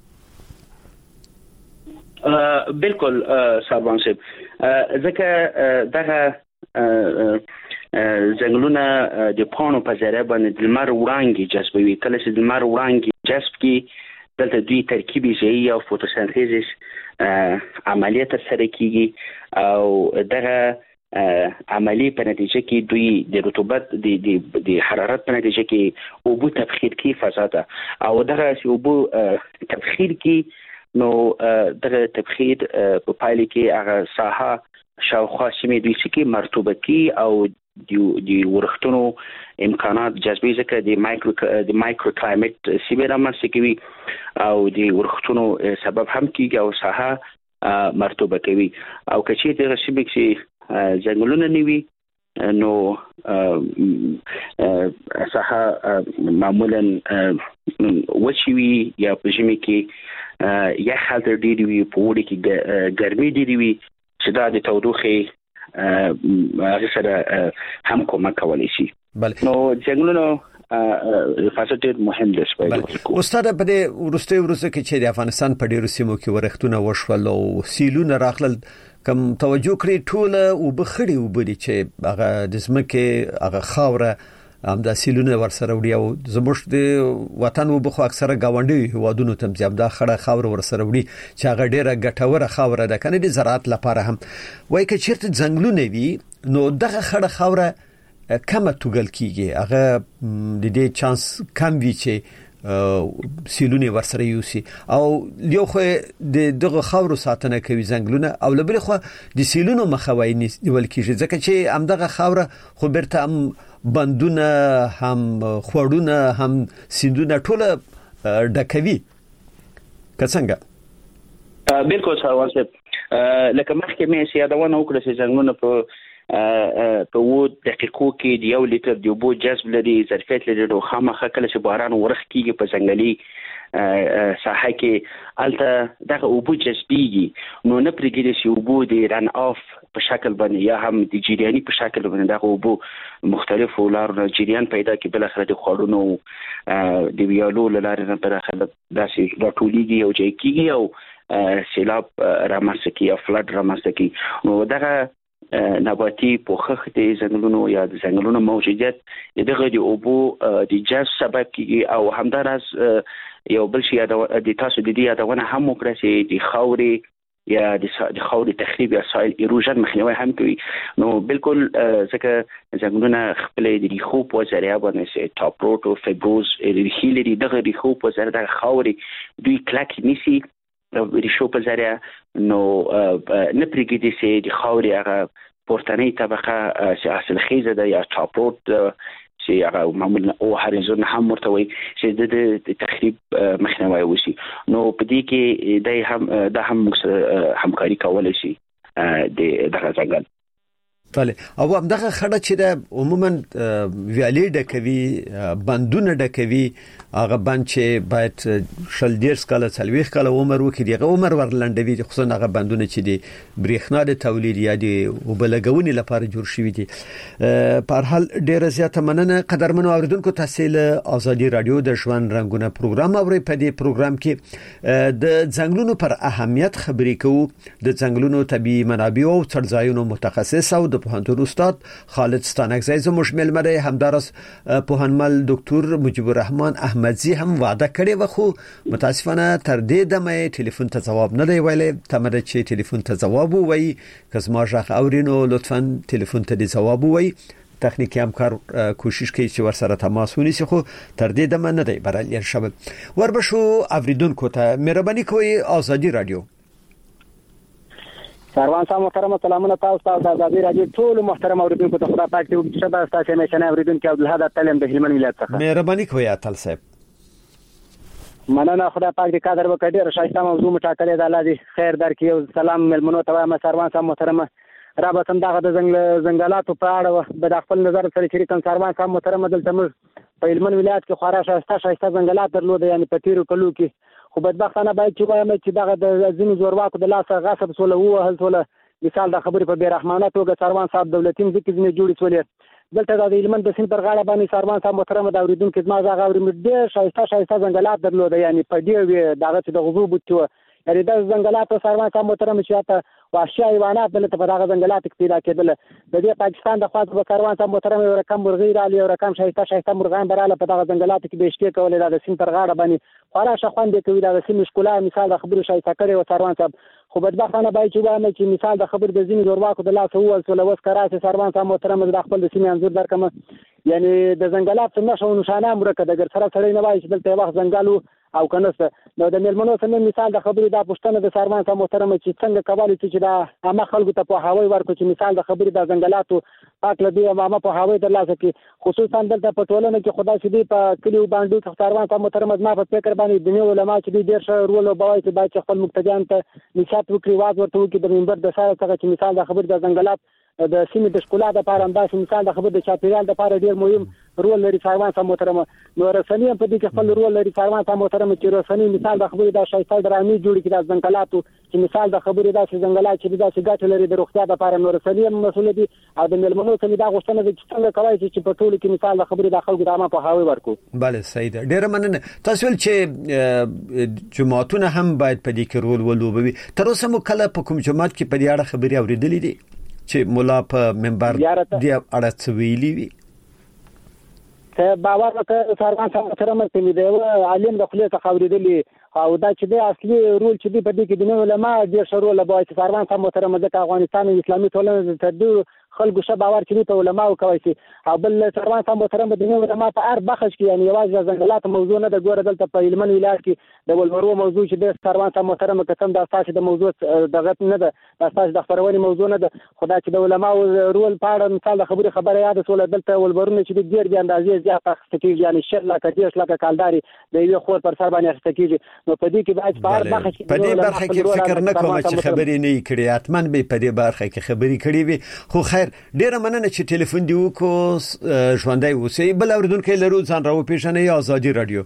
بالکل صاحبان صاحب، ځکه دغه ځنګلونه د پانو په ذریعہ باندې د لمر وړانګې جذبوي. کله چې د لمر وړانګې جذب کی دلته دوی ترکیبي ځای او فوتوسنتیزس عملیات سره کیږي او دغه عملی په نتیجه کې دوی د رطوبت د د حرارت په نتیجه کې اوبو تبخیر کی فضا ته او دغه اوبو تبخیر کی نو دغه تبخیر په پایله کې هغه ساحه شاوخوا سیمې دوی چې مرطوبه کی او د ورښتونو امکانات جذبي، ځکه د مایکرو د مایکرو کلایمټ سیمې رامنځته کوي او د ورښتونو سبب هم کیږي او ساحه مرطوبه کوي. او کچې دغه سیمې چې ځنګلونه نیوي نو ساحه معمولا وچوي یا په ژمي کې یا حالت ډېری وي، په وړي کې ګرمي ډېری وي چې دا د تودوخې هغه سره هم کومک کولی شي. نو ځنګلونه حفاظت ډېر مهم دی. استاد، په دې ورسته ورسته کې چې د افغانستان په ډېرو سیمو کې ورښتونه وشول او سیلونه راغلل، کوم توجه کړی ټول او بخړی وبدي چې هغه د زمکه هغه خاوره هم د سیلونه ورسره وړي او زموږ د وطن وبخو اکثره گاونډي هوادونو تم زیاب دا خړه خاور ورسره وړي چې هغه ډیره ګټوره خاوره ده کنه د زراعت لپاره هم. وای که چیرته ځنګلونه وي نو دغه خړه خاوره کمه توګل کیږي، هغه د دې چانس کم وي چې سیلونه ورسره یوسي او یو خو د دغه خاورو ساتنه کوي ځنګلونه او لبل خو د سیلونو مخاوي نیول کیږي، ځکه چې هم دغه خاوره خو برته هم بندونه هم خوړونه هم سیندونه ټول ډکوي. که څنګه؟ بالکل ساروان صاحب، لکه مخکې مې سیادونه وکړه چې ځنګلونه په په و دقیقو کې د یو لیټر د اوبو جذب لري، ظرفیت لري. نو خامخا کله چې باران ورخ کیږي په ځنګلي ساحه کې الته دغه اوبو جذبيږي، نو نه پرېږدي چې اوبو د رن آف په شکل باندې یا هم د جریاني په شکل باندې دغه اوبو مختلفو لارو جریان پیدا کوي. بل اخر د خوړونو د ویالو لارې نه پر اخر داسې راټولېږي او ځای کیږي او سیلاب رامنځته کوي او فلډ رامنځته کوي. نو دغه نباتي پوخخ د ځنګلونو یا د ځنګلونو موجودیت دغه د اوبو د جذب سبب کیږي او همدارس یو بل شی د تاسو د دې یادونه هم وکړه چې د خاورې یا د خاورې تخریب یا سایل ایروژن مخنیوي هم کوي. نو بالکل ځکه ځنګلونه خپل د ریخو په ذریعہ باندې ټاپ روټ او فایبروز ریخي لري، دغه ریخو په ذریعہ د خاورې دوی کلک نیسي ریشو په ذریعہ، نو نه پرېږدي چې د خاورې هغه پورتنۍ طبقه چې حاصلخیزه ده یا ټاپ روټ چې هغه معمولا او هریزون هم ورته وایي چې د تخریب مخنیوی وشي. نو په دې کې د هم د هم همکاري کولای شي د دغه ځنګل. بله، او هم دغه خړه چې د عموما ویالې ډکوي، بندونه ډکوي، هغه بند چې باید شل دیرس کاله څلويخ کاله عمر وکړي، دغه عمر ورلنډوي، خصوصا هغه بندونه چې د برېښنا د تولید یا د وبلګونې لپاره جوړ شوي دي. په هر حال ډیره زیاته مننه قدرمنو اوریدونکو، تاسو له ازادي رادیو د ژوند رنگونه پروګرام اورئ. په دې پروګرام کې د ځنګلونو پر اهمیت خبرې کوو، د ځنګلونو طبي منابع او څړځایونو متخصص او د پوهنتون استاد خالد ستانکزی زموږ ملمه دی. همدارس پوهنمل ډاکټر مجيب الرحمن احمدزي هم وعده کړې و، خو متاسفانه تر دې دمه ټلیفون ته جواب نه دی ویلي. تمره چې ټلیفون ته جواب وایي، که زما ژغ اورینو لطفا ټلیفون ته دی جواب وایي. تخنیکی همکار کوشش کوي چې ورسره تماس ونیسي، خو تر دې دمه نه دی برابر شوی. وربشو اوریدونکو ته مهرباني کوئ ازادي رادیو. سروان صاحب محترم، سلامونه تاسو ته د ازادي رادیو ټول محترم اوریدونکو ته. خدا پاک دې وکړي چې تاسو نه شنه اوریدونکو عبدالحد تعلیم د هلمند ولایت څخه. مهرباني کوئ اتل صاحب. مننه خدای پاک دې قدر وکړي. ډېره ښایسته موضوع مو ټاکلې ده. الله دې خیر درکړي. یو سلام مېلمنو ته وایم. سروان صاحب محترمه رابطه هم دغه د ځنګلاتو په اړه به د خپل نظر سره شریک کړم. سروان صاحب محترمه دلته موږ په هلمند ولایت کې خورا ښایسته ښایسته ځنګلات درلوده، یعنې په تېرو کلو کې. خو بدبختانه باید چې وایم چې دغه د ځینو زورواکو د لاسه غصب سوله ووهل سوله. مثال د خبرې په بې رحمانه توګه سروان صاحب دولتي مځکې ځینې جوړې سولې. دلته د هلمند د سیند پر غاړه باندې سروان صاحب محترمه د اورېدونکو زما غږ اوري، ډېر ښایسته ښایسته ځنګلات درلوده، یعنې په ډېر وې دغه چې د غوزو بوټي وه. یعنې دا ځنګلات سروان صاحب محترمه چې حتی وحشي حیوانات دلته په دغه ځنګلاتو کې پیدا کېدله. د دې پاکستان د خوا به سروان صاحب محترمه یو رقم مرغۍ راغلې، یو رقم ښایسته ښایسته مرغان به راغله په دغه ځنګلاتو کې به یې شپې کولې. دا د سیند پر غاړه باندې خورا ښه خوند یې کوي. دا د سیمې ښکلا مثال د خبرو ښایسته کړې وه سروان صاحب. خو بدبختانه باید چې وایم چې مثال د خبرې د ځینې زورواکو د لاسه ووهل سوله. اوس که راسې سروان صاحب محترمه زه د خپل د سیمې انځور درکړم. یعنې د ځنګلاتو نښه و نښانه هم ورکه ده. ګر سره سړی نه وایي چې دلته یو وخت ځنګل و او که نشته. نو د مېلمنو څخه مثال د خبرې دا پوښتنه د سروان صاحب محترمه چې څنګه کولی شو چې دا عامه خلکو ته پوهاوی ورکړو چې مثال د خبرې د ځنګلاتو پاک له دې عامه پوهاوی ترلاسه کړي. خصوصا دلته په ټولنه کې خدای چې دی په کلیو بانډو کې سروان صاحب محترمه زما په فکر باندې دیني علما چې دی ډېر ښه رول لوبوي چې باید چې خپل مقتدیانو ته نصیحت وکړي، واز ورته وکړي د منبر د سره څخه چې مثال د خبرې د ځنګلات د سیمې د ښکلا دپاره همداسې مثال د خبرې د چاپېریال دپاره ډېر مهم رول لري سروان صاحب محترمه. نو رسنۍ هم په دې کې خپل رول لري سروان صاحب محترمه چې رسنۍ مثال د خبرې دا ښایسته ډرامې جوړې کړي د ځنګلاتو چې مثال د خبرې داسې ځنګلات چې داسې ګټې لري د روغتیا دپاره. نو رسنۍ هم مسؤله دي او د مېلمنو څخه دا غوښتنه ده چې څنګه کولی شي چې په ټولو کې مثال د خبرې د خلکو د عامه پوهاوی ورکړو. بله صحیح ده. ډېره مننه. تاسو ویل چې جماعتونه هم باید په دې کې رول ولوبوي. تر اوسه مو کله په کوم جماعت کې په دې اړه خبرې اورېدلې دي چې مولا په منبر دې اړه څه ویلي وي؟ ته باور وکړه سروان صاحب محترمه چې مې د یوه عالم د خولې څخه اورېدلي او دا چې دی اصلي رول چې دی په دې کې د نوي علما ډېر ښه رول لوبوي چې سروان صاحب محترمه ځکه افغانستان اسلامي ټولنه تر ډېرو خلکو ښه باور چې دی په علماو کوی شي. او بل سروان صاحب محترمه د نوي علما په هر بخش کې یعنې یوازې د ځنګلاتو موضوع نه ده. ګوره دلته په هلمند ولایت کې د ولورو موضوع چې دی سروان صاحب محترمه که څه دا ستاسې د موضوع دغه نه ده، دا ستاسې د خپرونې موضوع نه ده، خو دا چې د علماو رول په اړه مثال د خبرې خبره یاده شوله. دلته ولورونه چې دی ډېر د اندازې زیات اخیسته کېږي، یعنې شل لکه دېرش لکه کالدارې د یوې خور پر سر باندې اخیسته کېږي. نو په دې کې باید په هر برخه کې په دې برخه کې فکر نه کوم چې خبرې نه یې کړې، حتما به په دې برخه کې خبرې کړې وي. خو خیر ډېره مننه چې ټلیفون دی وکړو. ژوندۍ اوسئ. بل اوریدونکی لرو، ځان راوپېژنئ. آزادي رادیو.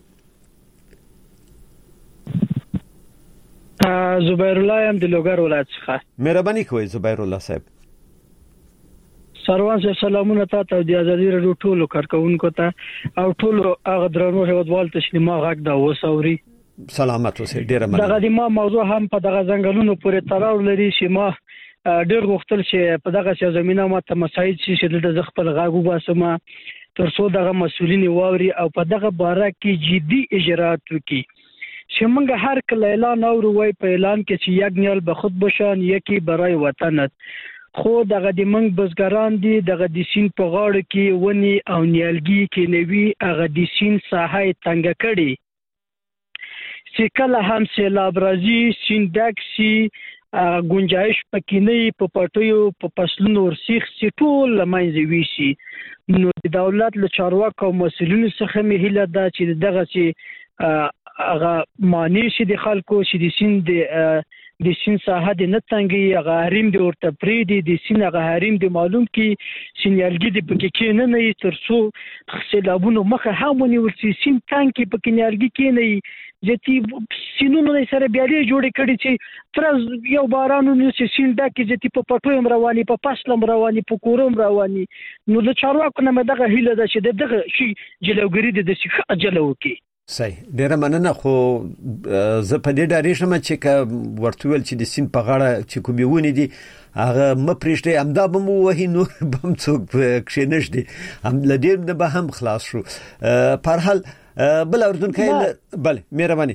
زبیر الله یم د لوګر ولایت څخه. مهرباني کوئ زبیر الله صاحب. سروان صاحب سلامونه تاسو ته د آزادي رادیو ټولو کارکونکو ته او ټولو هغه درنو هیوادوال ته چې ما غږ دا وسوري. سلامت اوسئ. ډېره مننه. دغه د ما موضوع هم په دغه ځنګلونو پورې تړاو لري چې ما ډېر غوښتل چې په دغه زمينه ماته مساعد شي چې د خپل غږ وباسم تر څو دغه مسؤلین واوري او په دغه باره کې جدي اجرات وکړي. چې موږ هر کله اعلان اورو وای په اعلان کې چې یک نیال به خود بشان یکی برای وطنت، خو دغه د موږ بزګران دي دغه د سین په غاړه کې ونی او نیالګي کې نوي هغه د سین ساحه تنګ کړي چې کله هم سیلاب راځي سین ډاکسي گنجائش پکې نه په پټیو په فصلونو ورسیخ سي ټول لمنځه ویشي. نو د دولت له چارواکو او مسؤلینو څخه مې هیله ده چې دغه چې هغه معنی شي د خلکو چې د سین د د سین ساحه د نتنګي هغه حریم د ورته پریدي د سین هغه حریم د معلوم کی سینیالګي د پکې کې نه نه تر څو خسلابونو مخه همونی ورسي سین تانکي پکې نیالګي کې نه جتی سینونو نه سره بیالې جوړې کړي چې تر یو بارانو نه سین ډکه جتی په پټویم رواني په پاسلم رواني په کوروم رواني. نو د چارواکو نه مدغه هیله ده چې دغه شي جلوګری د شي جلو کې. صحیح. ډېره مننه. خو زه په دې ډارې شم چې که ورته ویل چې د سین په غاړه چې کومې ونې دي هغه مه پرېږدئ، همدا به مو ووهي، نور به هم څوک کښېنږدي، له دې نه به هم خلاص شو. په هر حال بل اورېدونکی. بله مهرباني.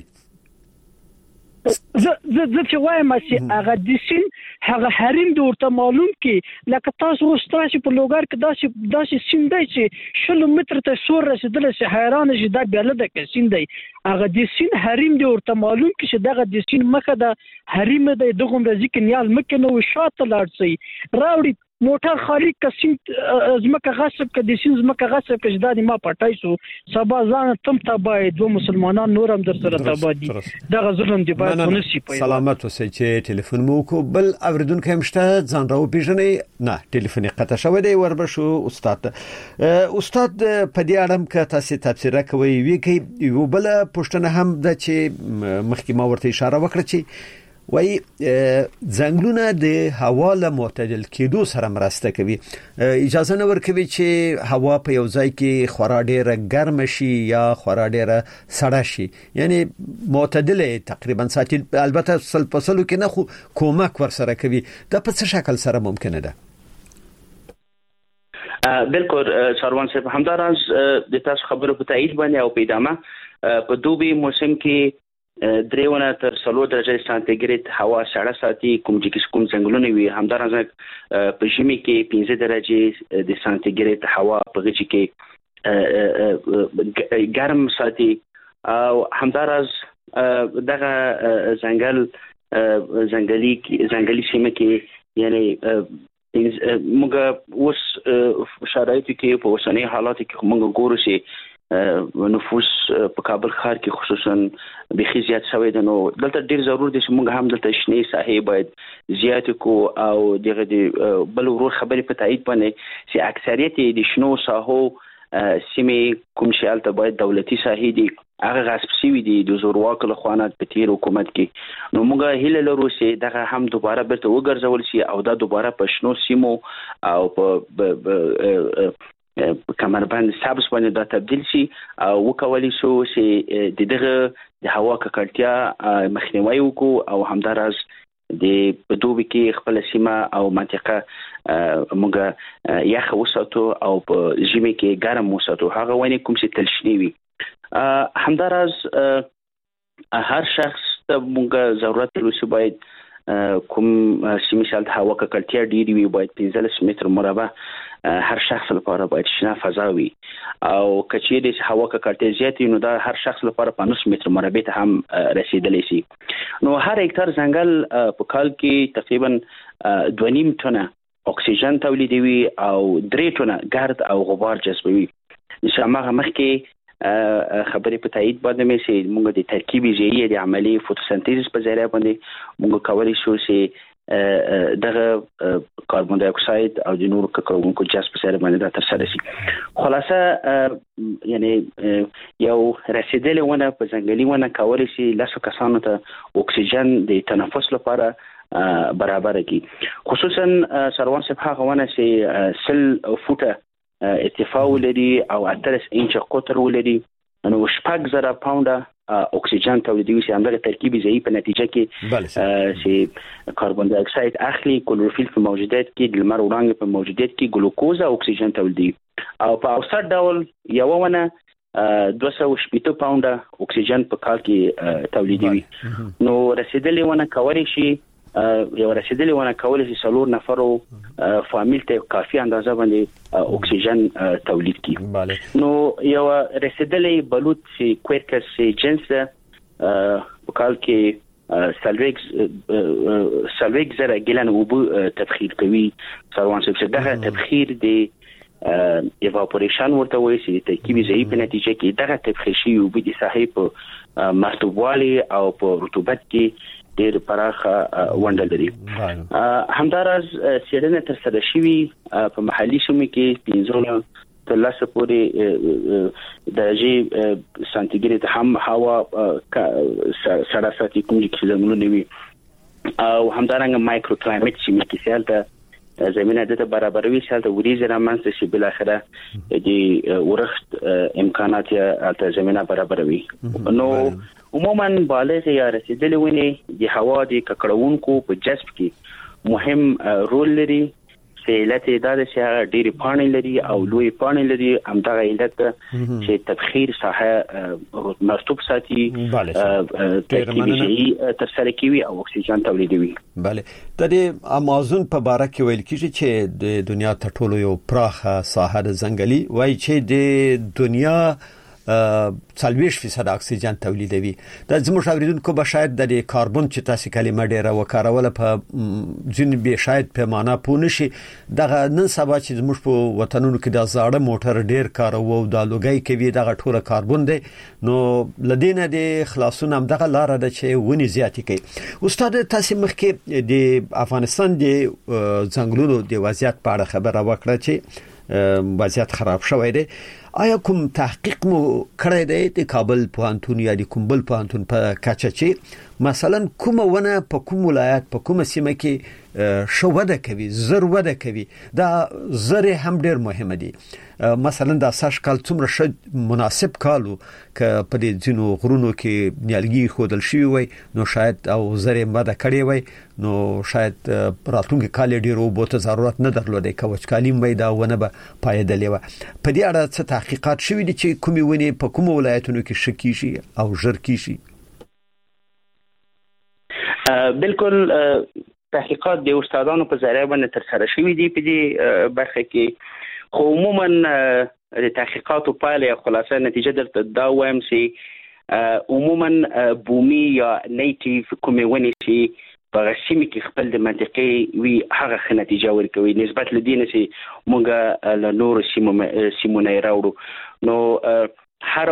زه زه چې وایم چې هغه د سین هغه حریم د ورته معلوم کې لکه تاسو وستاسو په لوګر کې داسې داسې سین دی چې شل متر ته سور رسیدل چې حیران شي دا بیاله د سین دی هغه د سین حریم د ورته معلوم کې چې دغه د سین مخه د حریم د دغه رزق نیال مکه نو شاته لاړ شي راوړي موټر خالي کسیم زمکه غصب ک د سین زمکه غصب ک جداد ما پټای سو سبا ځان تم تبای دو مسلمانان نورم در سره تبادي دغه ظلم دی باید ونسی په سلامت اوسئ چې ټلیفون مو کو بل اوریدونکو همشته ځان راو پیژنې نه ټلیفون قطع شوی دی وربشو استاد استاد په دې اړه ک تاسو تفسیر کوي وی کی یو بل پښتنه هم د چې مخکې ما ورته اشاره وکړه چې وای ځنګلونه د هوا له معتدل کېدو سره مرسته کوي اجازه نه ورکوي چې هوا په یو ځای کې خورا ډیره ګرم شي یا خورا ډیره سړه شي یعنی معتدل تقریبا ساتي البته سل فصلو کې نه خو کومک ورسره کوي دا په څه شکل سره ممکن ده بالکل سروان صاحب همداراز د تاسو خبرو په تایید باندې او په ادامه په دوبي موسم کې دریونه تر څلور درجه سانتیګریډ هوا سړه ساتي کوم چې کوم څنګهونه وي همداراز په ژمي کې پنځه درجه د سانتیګریډ هوا په غږی کې ګرم ساتي او همداراز دغه ځنګل ځنګلي ځنګلي سیمه کې یعنی موږ اوس شرایط کې په اوسنۍ حالات کې موږ ګورو چې نفوس په کابل ښار کې خصوصا بخي زیات شوی دی نو دلته ډیر ضروري دی چې موږ هم دلته شنې ساحې باید زیات کو او دغه د بل ورو خبرې په تایید باندې چې اکثریت د شنو ساحو سیمې کوم شیال ته باید دولتي ساحې دي هغه غصب شوی دي د زورواکو له خوا په تیر حکومت کې نو موږ هیله لرو چې دغه هم دوباره بیرته وګرځول شي او دا دوباره په شنو سیمو او په کمربند سبز باندې دا تبدیل شي او وکولای شو چې د دغه د هوا ککړتیا مخنیوي وکړو او همداراز د دوبي کې خپل سیمه او منطقه موږ یخ وساتو او په ژمي کې ګرم وساتو هغه ونی کوم چې تلشنی وي همداراز هر شخص ته موږ ضرورت لري باید کوم سیمه شال هوا ککړتیا ډیری وي باید پنځلس متر مربع هر شخص لپاره باید شنه فضا وي او کچېرې هوا ککړتیا زیات نو دا هر شخص لپاره په نص متر مربع ته هم رسیدلی شي نو هر هکتار ځنګل په کال کې تقریبا دوه نیم ټنه اکسیجن تولیدوي او درې ټنه ګرد او غبار جذبوي چې هغه مخکې خبرې په تایید باندې مې چې موږ د ترکیب ژویي د عملی فوتوسنتیز په ذریعہ باندې موږ کولی شو چې دغه کاربن ډای اکساید او د نورو ککړونکو جذب سره باندې دا تر سره شي خلاصه یعنی یو رسیدلې ونه په ځنګلي ونه کولی شي لاسو کسانو ته اکسیجن د تنفس لپاره برابر کی خصوصا سروان صاحب هغه ونه چې سل فوټه ارتفاع ولري او اتلس انچ قطر ولري نو شپږ زره پاونډه اکسیجن تولیدوي چې همدغه ترکیبي ځای په نتیجه کې چې کاربن ډای اکساید اخلي کلوروفیل په موجودیت کې د لمر وړانګې په موجودیت کې ګلوکوز او اکسیجن تولیدوي او په اوسط ډول یو ونه دوه سوه شپږ پاونډه اکسیجن په کال کې تولیدوي نو رسیدلې ونه کولی شي یو رسیدلې ونه کولی شي څلور نفرو فامیل ته کافي اندازه باندې اکسیجن تولید کړي نو یو رسیدلې بلوط چې کویرکس جنس په کال کې سلویک سلویک زره ګلن وبو تبخیر کوي سروان چې دغه تبخیر دی ایواپوریشن ورته وایي چې ترکیبي ځای په نتیجه کې دغه تبخیر شي او د ساحې په مرطوبوالي او په رطوبت کې ډېر پراخه ونډه لري همداراز څېړنه تر سره شوي په محلي سیمو کې پنځونه تر لسه پورې درجه سانتیګریډ هم هوا سړه ساتي کوم چې ځنګلونه وي او همدارنګه مایکرو کلایمټ سیمه کې سیالته زمينه د برابروي سیالته وریځ رامنځته شي بل اخره د ورښت امکانات یا ته زمينه برابروي نو عموما بالغ یا رسیدلې ونی د هوا د ککړونکو په جذب کې مهم رول لري چې علت دا د چې ډېری پاڼې لري او لوی پاڼې لري همدغه علت چې تبخیر ساحه مرطوب ساتي ترکیبي تر سره کوي او اکسیجن تولیدوي bale د امازون په باره کې ویل کیږي چې د دنیا تر ټولو یو پراخه ساحه د ځنګلي وایي چې د دنیا څلويش فیصد اکسیجن تولیدوي. د زموږ اوریدونکو به شاید د کاربن چې تاسو کلمه ډیره وکاروله په ځین به شاید په معنا پوه نشي. دغه نن سبا چې زموږ په وطنونو کې د زاړه موټر ډیر کارو او د لوګي کوي دغه ټوله کاربن دی. نو لدینه د خلاصون هم دغه لار ده چې ونی زیاتی کوي. استاد تاسو مخکې د افغانستان د ځنګلونو د وضعیت په اړه خبره وکړه چې وضعیت خراب شوی دی. آیا کوم تحقیق مو کړی دی د کابل پوهنتون یا د کومبل پوهنتون په کچه چې مثلا کومه ونه په کوم ولایت په کومه سیمه کې شو وده کوي زر وده کوي؟ دا زر هم ډیر مهمه دي. مثلا د ساش کال څومره شد مناسب کالو ک په دې ځینو غرونو کې نیالګي خودل شي وي نو شاید او زر مده کړی وي نو شاید راتلونکي کال ډیر او بوته ضرورت نه درلودي کوچ کالیم وي دا ونه به پایدلې و. په دې اړه څه تحقیقات شوي دي چې کومي ونی په کوم ولایتونو کې شکی شي او ژر کی شي؟ بالکل تحقیقات د استادانو په ذریعہ باندې تر سره شوي دي په دې برخه کې. خو عموما د تحقیقاتو پایله خلاصه نتیجه درته دا وایم چې عموما بومي یا نیټیو کومونی چې په سیمه کې خپل د منطقې وی هغه ښه نتیجه ورکوي نسبت لدینه چې مونږه له نور سیمونه راوړو. نو هر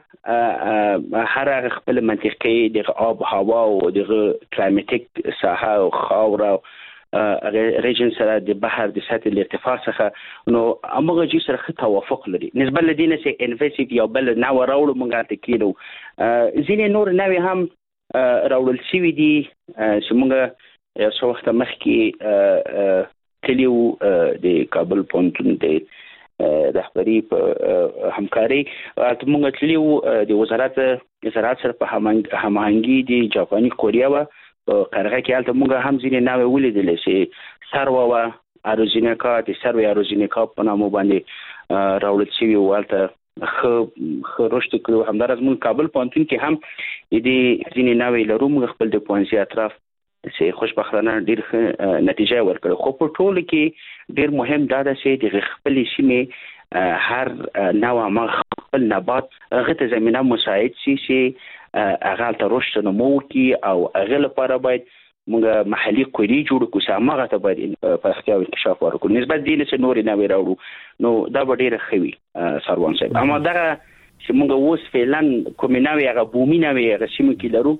ونه هر خپل منطقې د آب هوا او د کلایمټیک ساحه او خاور ریجن سره د بحر د سطح ارتفاع څخه نو امغه جی سره خ توافق لري نسبت لدینه چې انویسیو یا بل نو راوړو مونږه ته کېدو. ځینې نور نوې هم راوړل شوي دي چې مونږه یو څو وخت مخکې تلیو د کابل پوهنتون د رهبری په همکاري ته مونږ تلیو د وزارت زراعت سره په هماهنګي د جاپاني کوریا و په قرغه کې البته مونږ هم ځینې نوې ولیدل چې سروا و اروزینیکا د سروي اروزینیکا په نامه باندې راوړل شوی و. البته خ خ رشد کړو همدارس مونږ کابل پوهنتون کې هم د ځینې نوې لرو مونږ خپل د پوهنځي اطراف چې خوشبختانه ډیر نتیجه ورکړه. خو په ټول کې ډیر مهم دا ده چې د خپل سیمه هر نوع ما خپل نبات هغه ته زمينه مساعد شي چې هغه ته رشد نمو کی او هغه لپاره باید موږ محلي کوری جوړ کو سمغه ته باید په اختیار انکشاف ورکو نسبت دی چې نور نه وراوړو نو دا ډیره خوي سروان صاحب. اما دا چې موږ اوس فعلن کوم نه وي هغه بومي نه وي هغه سیمه کې لرو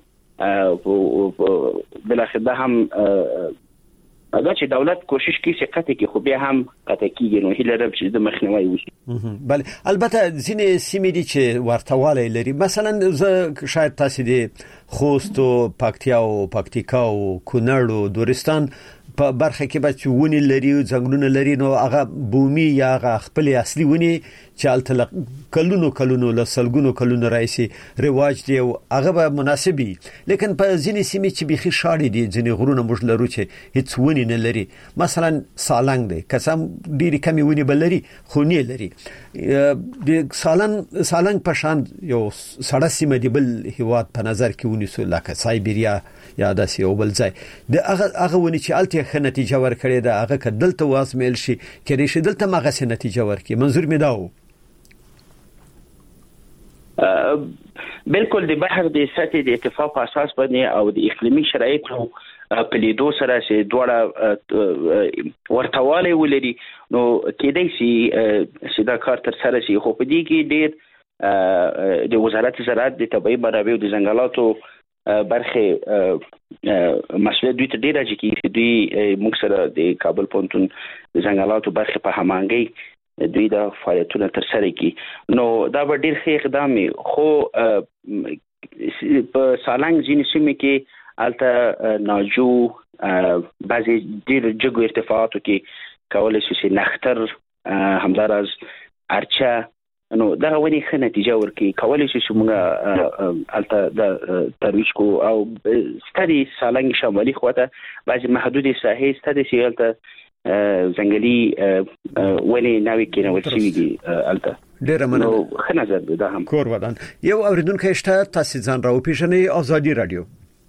او بل اخر ده هم اګه چې دولت کوشش کوي چې قطع کې خو به هم قطع کیږي نو هیله رب چې د مخنیوي وشي. بله البته ځینې سیمې دي چې ورتهواله لري مثلا زه شاید تاسو د خوست او پکتیا او پکتیکا او کونړ او دورستان په برخه کې به چې ونی لري او ځنګلونه لري نو هغه بومي یا هغه خپل اصلي ونی چې الته کلونو کلونو لسلګونو کلونو راځي رواج دی او هغه به مناسبي. لیکن په ځینې سیمې چې بيخي شاړې دي ځینې غرونه موږ لرو چې هیڅ ونی نه لري مثلا سالنګ دی قسم ډېری کمی ونی بلري خو نه لري. د سالنګ سالنګ په شان یو سړه سیمه دی بل هیواد په نظر کې ونیسو لکه سایبریا یا داسې یو بل ځای د هغه هغه ونی چې الته ښه نتیجه ورکړي دا هغه کدلته واسمل شي کړي شي دلته مغه سي نتیجه ورکړي منظور می داو. بالکل د بحر د سطح د ارتفاع په اساس باندې او د اقلیمي شرایطو په لیدو سره چې دواړه ورتواله ولري نو کېدای شي چې دا کار تر سره شي. خو په دې کې ډېر د وزارت زراعت د طبيعي منابعو د ځنګلاتو برخه مسؤلیت دوی ته ډیر راځي چې دوی موږ سره د کابل پوهنتون ځنګلاتو برخه په هماهنګي دوی دا فعالیتونه تر سره کوي نو دا به ډیر ښه اقدام خو په سالنګ ځینې سیمې کې الته ناجو بعضی ډیر جګو ارتفاعاتو کې کولای شي چې نختر همدارز ارچا نو دا ونی ښه نتیجه ورکړي کولای شي چې موږ الته د ترویج کو او ستدي سالنګ شمالي خواته بعضی محدود ساحې ستدي چې الته ځنګلي ونی ناوي کې نو ورسوي دي الته ډېر مننه نو ښه نظر دی دا هم کور ودان یو اوریدونکو شته تاسو ځان راو پیژنې ازادي رادیو.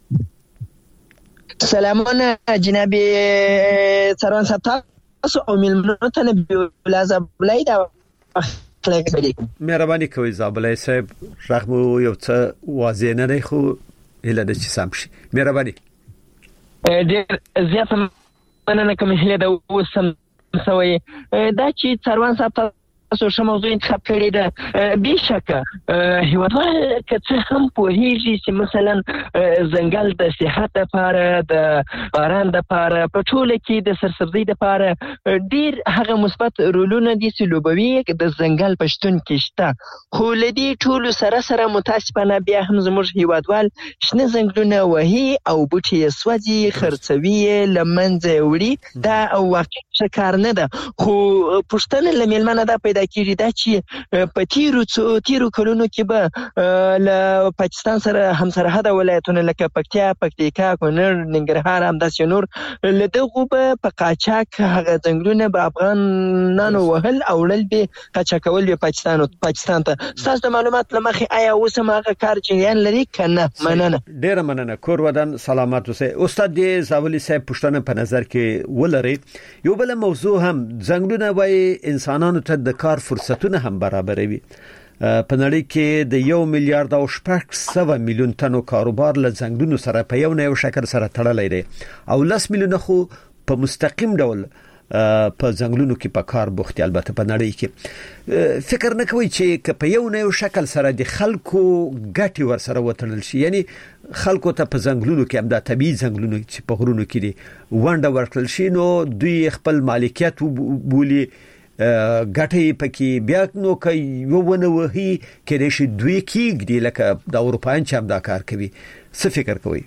سلامونه جناب سروان صاحب تاسو او ملمنو ته نبی الله زبلای دا السلام علیکم. مهرباني کوئ زابلای صاحب، رغم یو څه واضح نه دی خو اله د چې سم شي. مهرباني. ډېر زیات مننه کوم هله د وسم سوي دا چې څاروان صاحب تاسو شمو موضوع انتخاب کړی ده. بشکه هیوادوال کڅ هم په هیڅ چې مثلا ځنګل د صحت لپاره، د باران لپاره، په ټوله کې د سرسبزي لپاره ډیر هغه مثبت رولونه دي چې لوبوي د ځنګل پښتون کې شته. خو لدی ټول سره سره متاسفانه بیا هم زموږ هیوادوال شنه ځنګلونه وهي او بوټي سوځي، خرڅوي، لمنځه وړي. دا واقعي څه کار نه ده. خو پښتون لملمنه دا پیدا کیږي دا چې په تیرو تیرو کلونو کې به له پاکستان سره همسرحد ولایتونه لکه پکتیا، پکتیکا، کونړ، ننګرهار، همداسې نور له دغو به په قاچاق هغه ځنګلونه به افغانانو وهل او وړل به قاچاقول به پاکستان پاکستان ته. تاسو د معلومات لمخې آیا اوس هم هغه کار جریان لري کنه؟ مننه. ډیره مننه. کور ودان سلامات اوسئ. استاد دې زاولی صاحب پښتنه په نظر کې ولري. یو بل موضوع هم ځنګلونه وای انسانانو ته د کار فرصتونه هم برابروي. په نړۍ کې د یو میلیارډ او شپږ سوه میلیون تنو کاروبار له ځنګلونو سره په یو نه یو شکل سره تړلی دی او لس میلیونه خو په مستقیم ډول په ځنګلونو کې په کار بوختي. البته په نړۍ کې فکر نه کوي چې په یو نه یو شکل سره د خلکو ګټي ور سره وتړل شي، یعنی خلکو ته په ځنګلونو کې هم د طبي ځنګلونو چې په غرونو کې دي ونډه ورکړل شي، نو دوی خپل مالکیت بولي ګټي پکې بیا نو کوي ونه وهي کېدې شي دوی کېږي لکه د اروپایان چې هم دا کار کوي. څه فکر کوي؟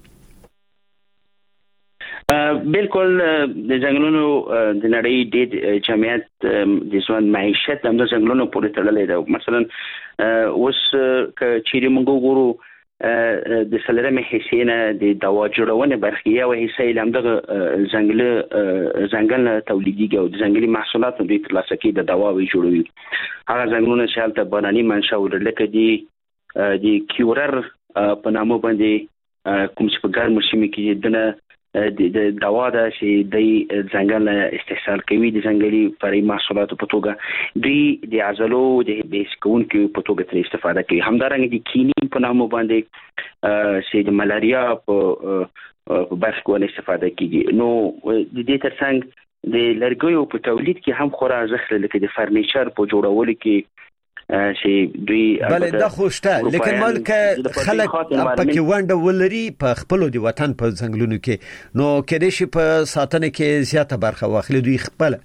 بالکل د ځنګلونو د نړۍ د جمعیت د ژوند معیشت هم د ځنګلونو پورې تړلې ده. مثلا اوس چې موږ وګورو د سلرمه حصې نه د دوا جوړونې برخه یو حصې لم دغه ځنګل ځنګل تولیدي او د ځنګلي محصولاتو د ترلاسه کې د دوا وی جوړوي. هغه ځنګلونه چې حالت بناني منشأ ولرلکه دي د کیورر په نامه باندې کوم چې په ګرم موسم کې دنه د دوا د شي د ځنګل استحصال کوي، د ځنګلي فرعي محصولاتو په توګه دوی د عضلو د بیسکون کې په توګه تر استفاده کوي. همدارنګه د کینین په نامه باندې چې د ملاریا په برخه کې استفاده کیږي. نو د دې ترڅنګ د لرګیو په تولید کې هم خورا ارزښت لري، د فرنیچر په جوړولو کې شي دوی بله دا خوشته. لیکن مالک خلک پکې ونډه ولري په خپل د وطن په ځنګلونو کې، نو کېدې شي په ساتنه کې زیاته برخه واخلي دوی خپل.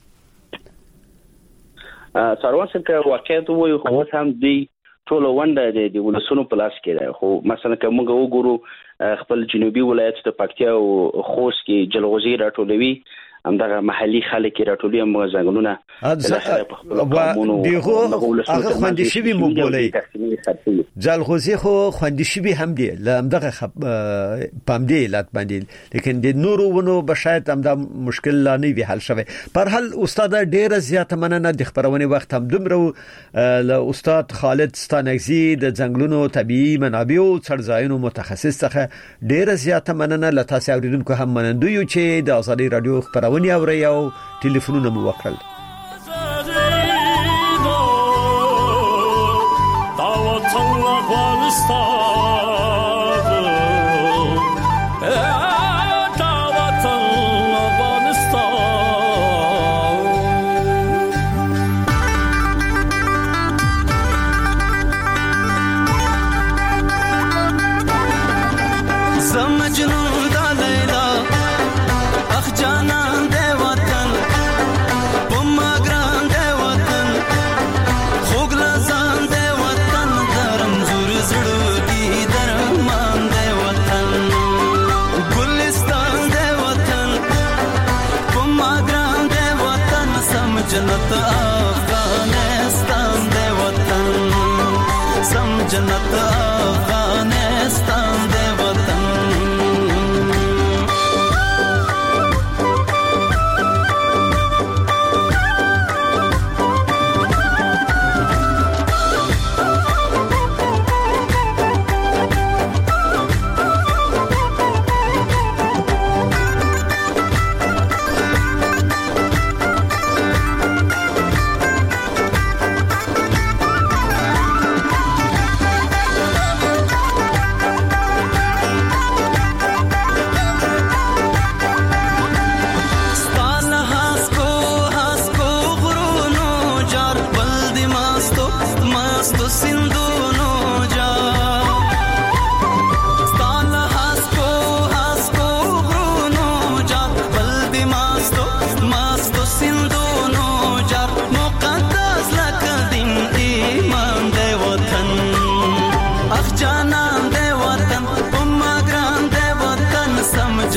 څاروان څنګه واقعیت وایي خو هم دوی ټول ونډه د ولسونو په لاس کې ده. خو مثلا که موږ وګورو خپل جنوبي ولایت د پکتیا او خوست کې جلغوزي راټولوي، همدغه محلي خلک راټولي هم ځنګلونه و دیغه هغه خوندې شوی مو بولای جلغوزي خو خوندې شوی هم دی لمدغه پام دی لات باندې، لیکن د نورو ونو بشایت هم دا مشکل لا نه وی حل شوی. پر حال استاد ډیره زیاته مننه د خبرونه وخت هم دومره له استاد خالد ستانگزی د ځنګلونو طبيعي منابع او څړځایونو متخصص څخه ډیره زیاته مننه. لته اوریدونکو هم منندوی چې د ازادي رادیو خبرونه اوري او ټلیفونونه مو وکړل. जन्नत अफगानिस्तान दे वतन, सम जन्नत अफगानिस्तान दे वतन।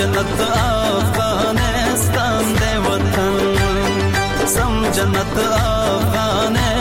जन्नत अफगानिस्तान दे वतन सम जन्नत अफगानिस्तान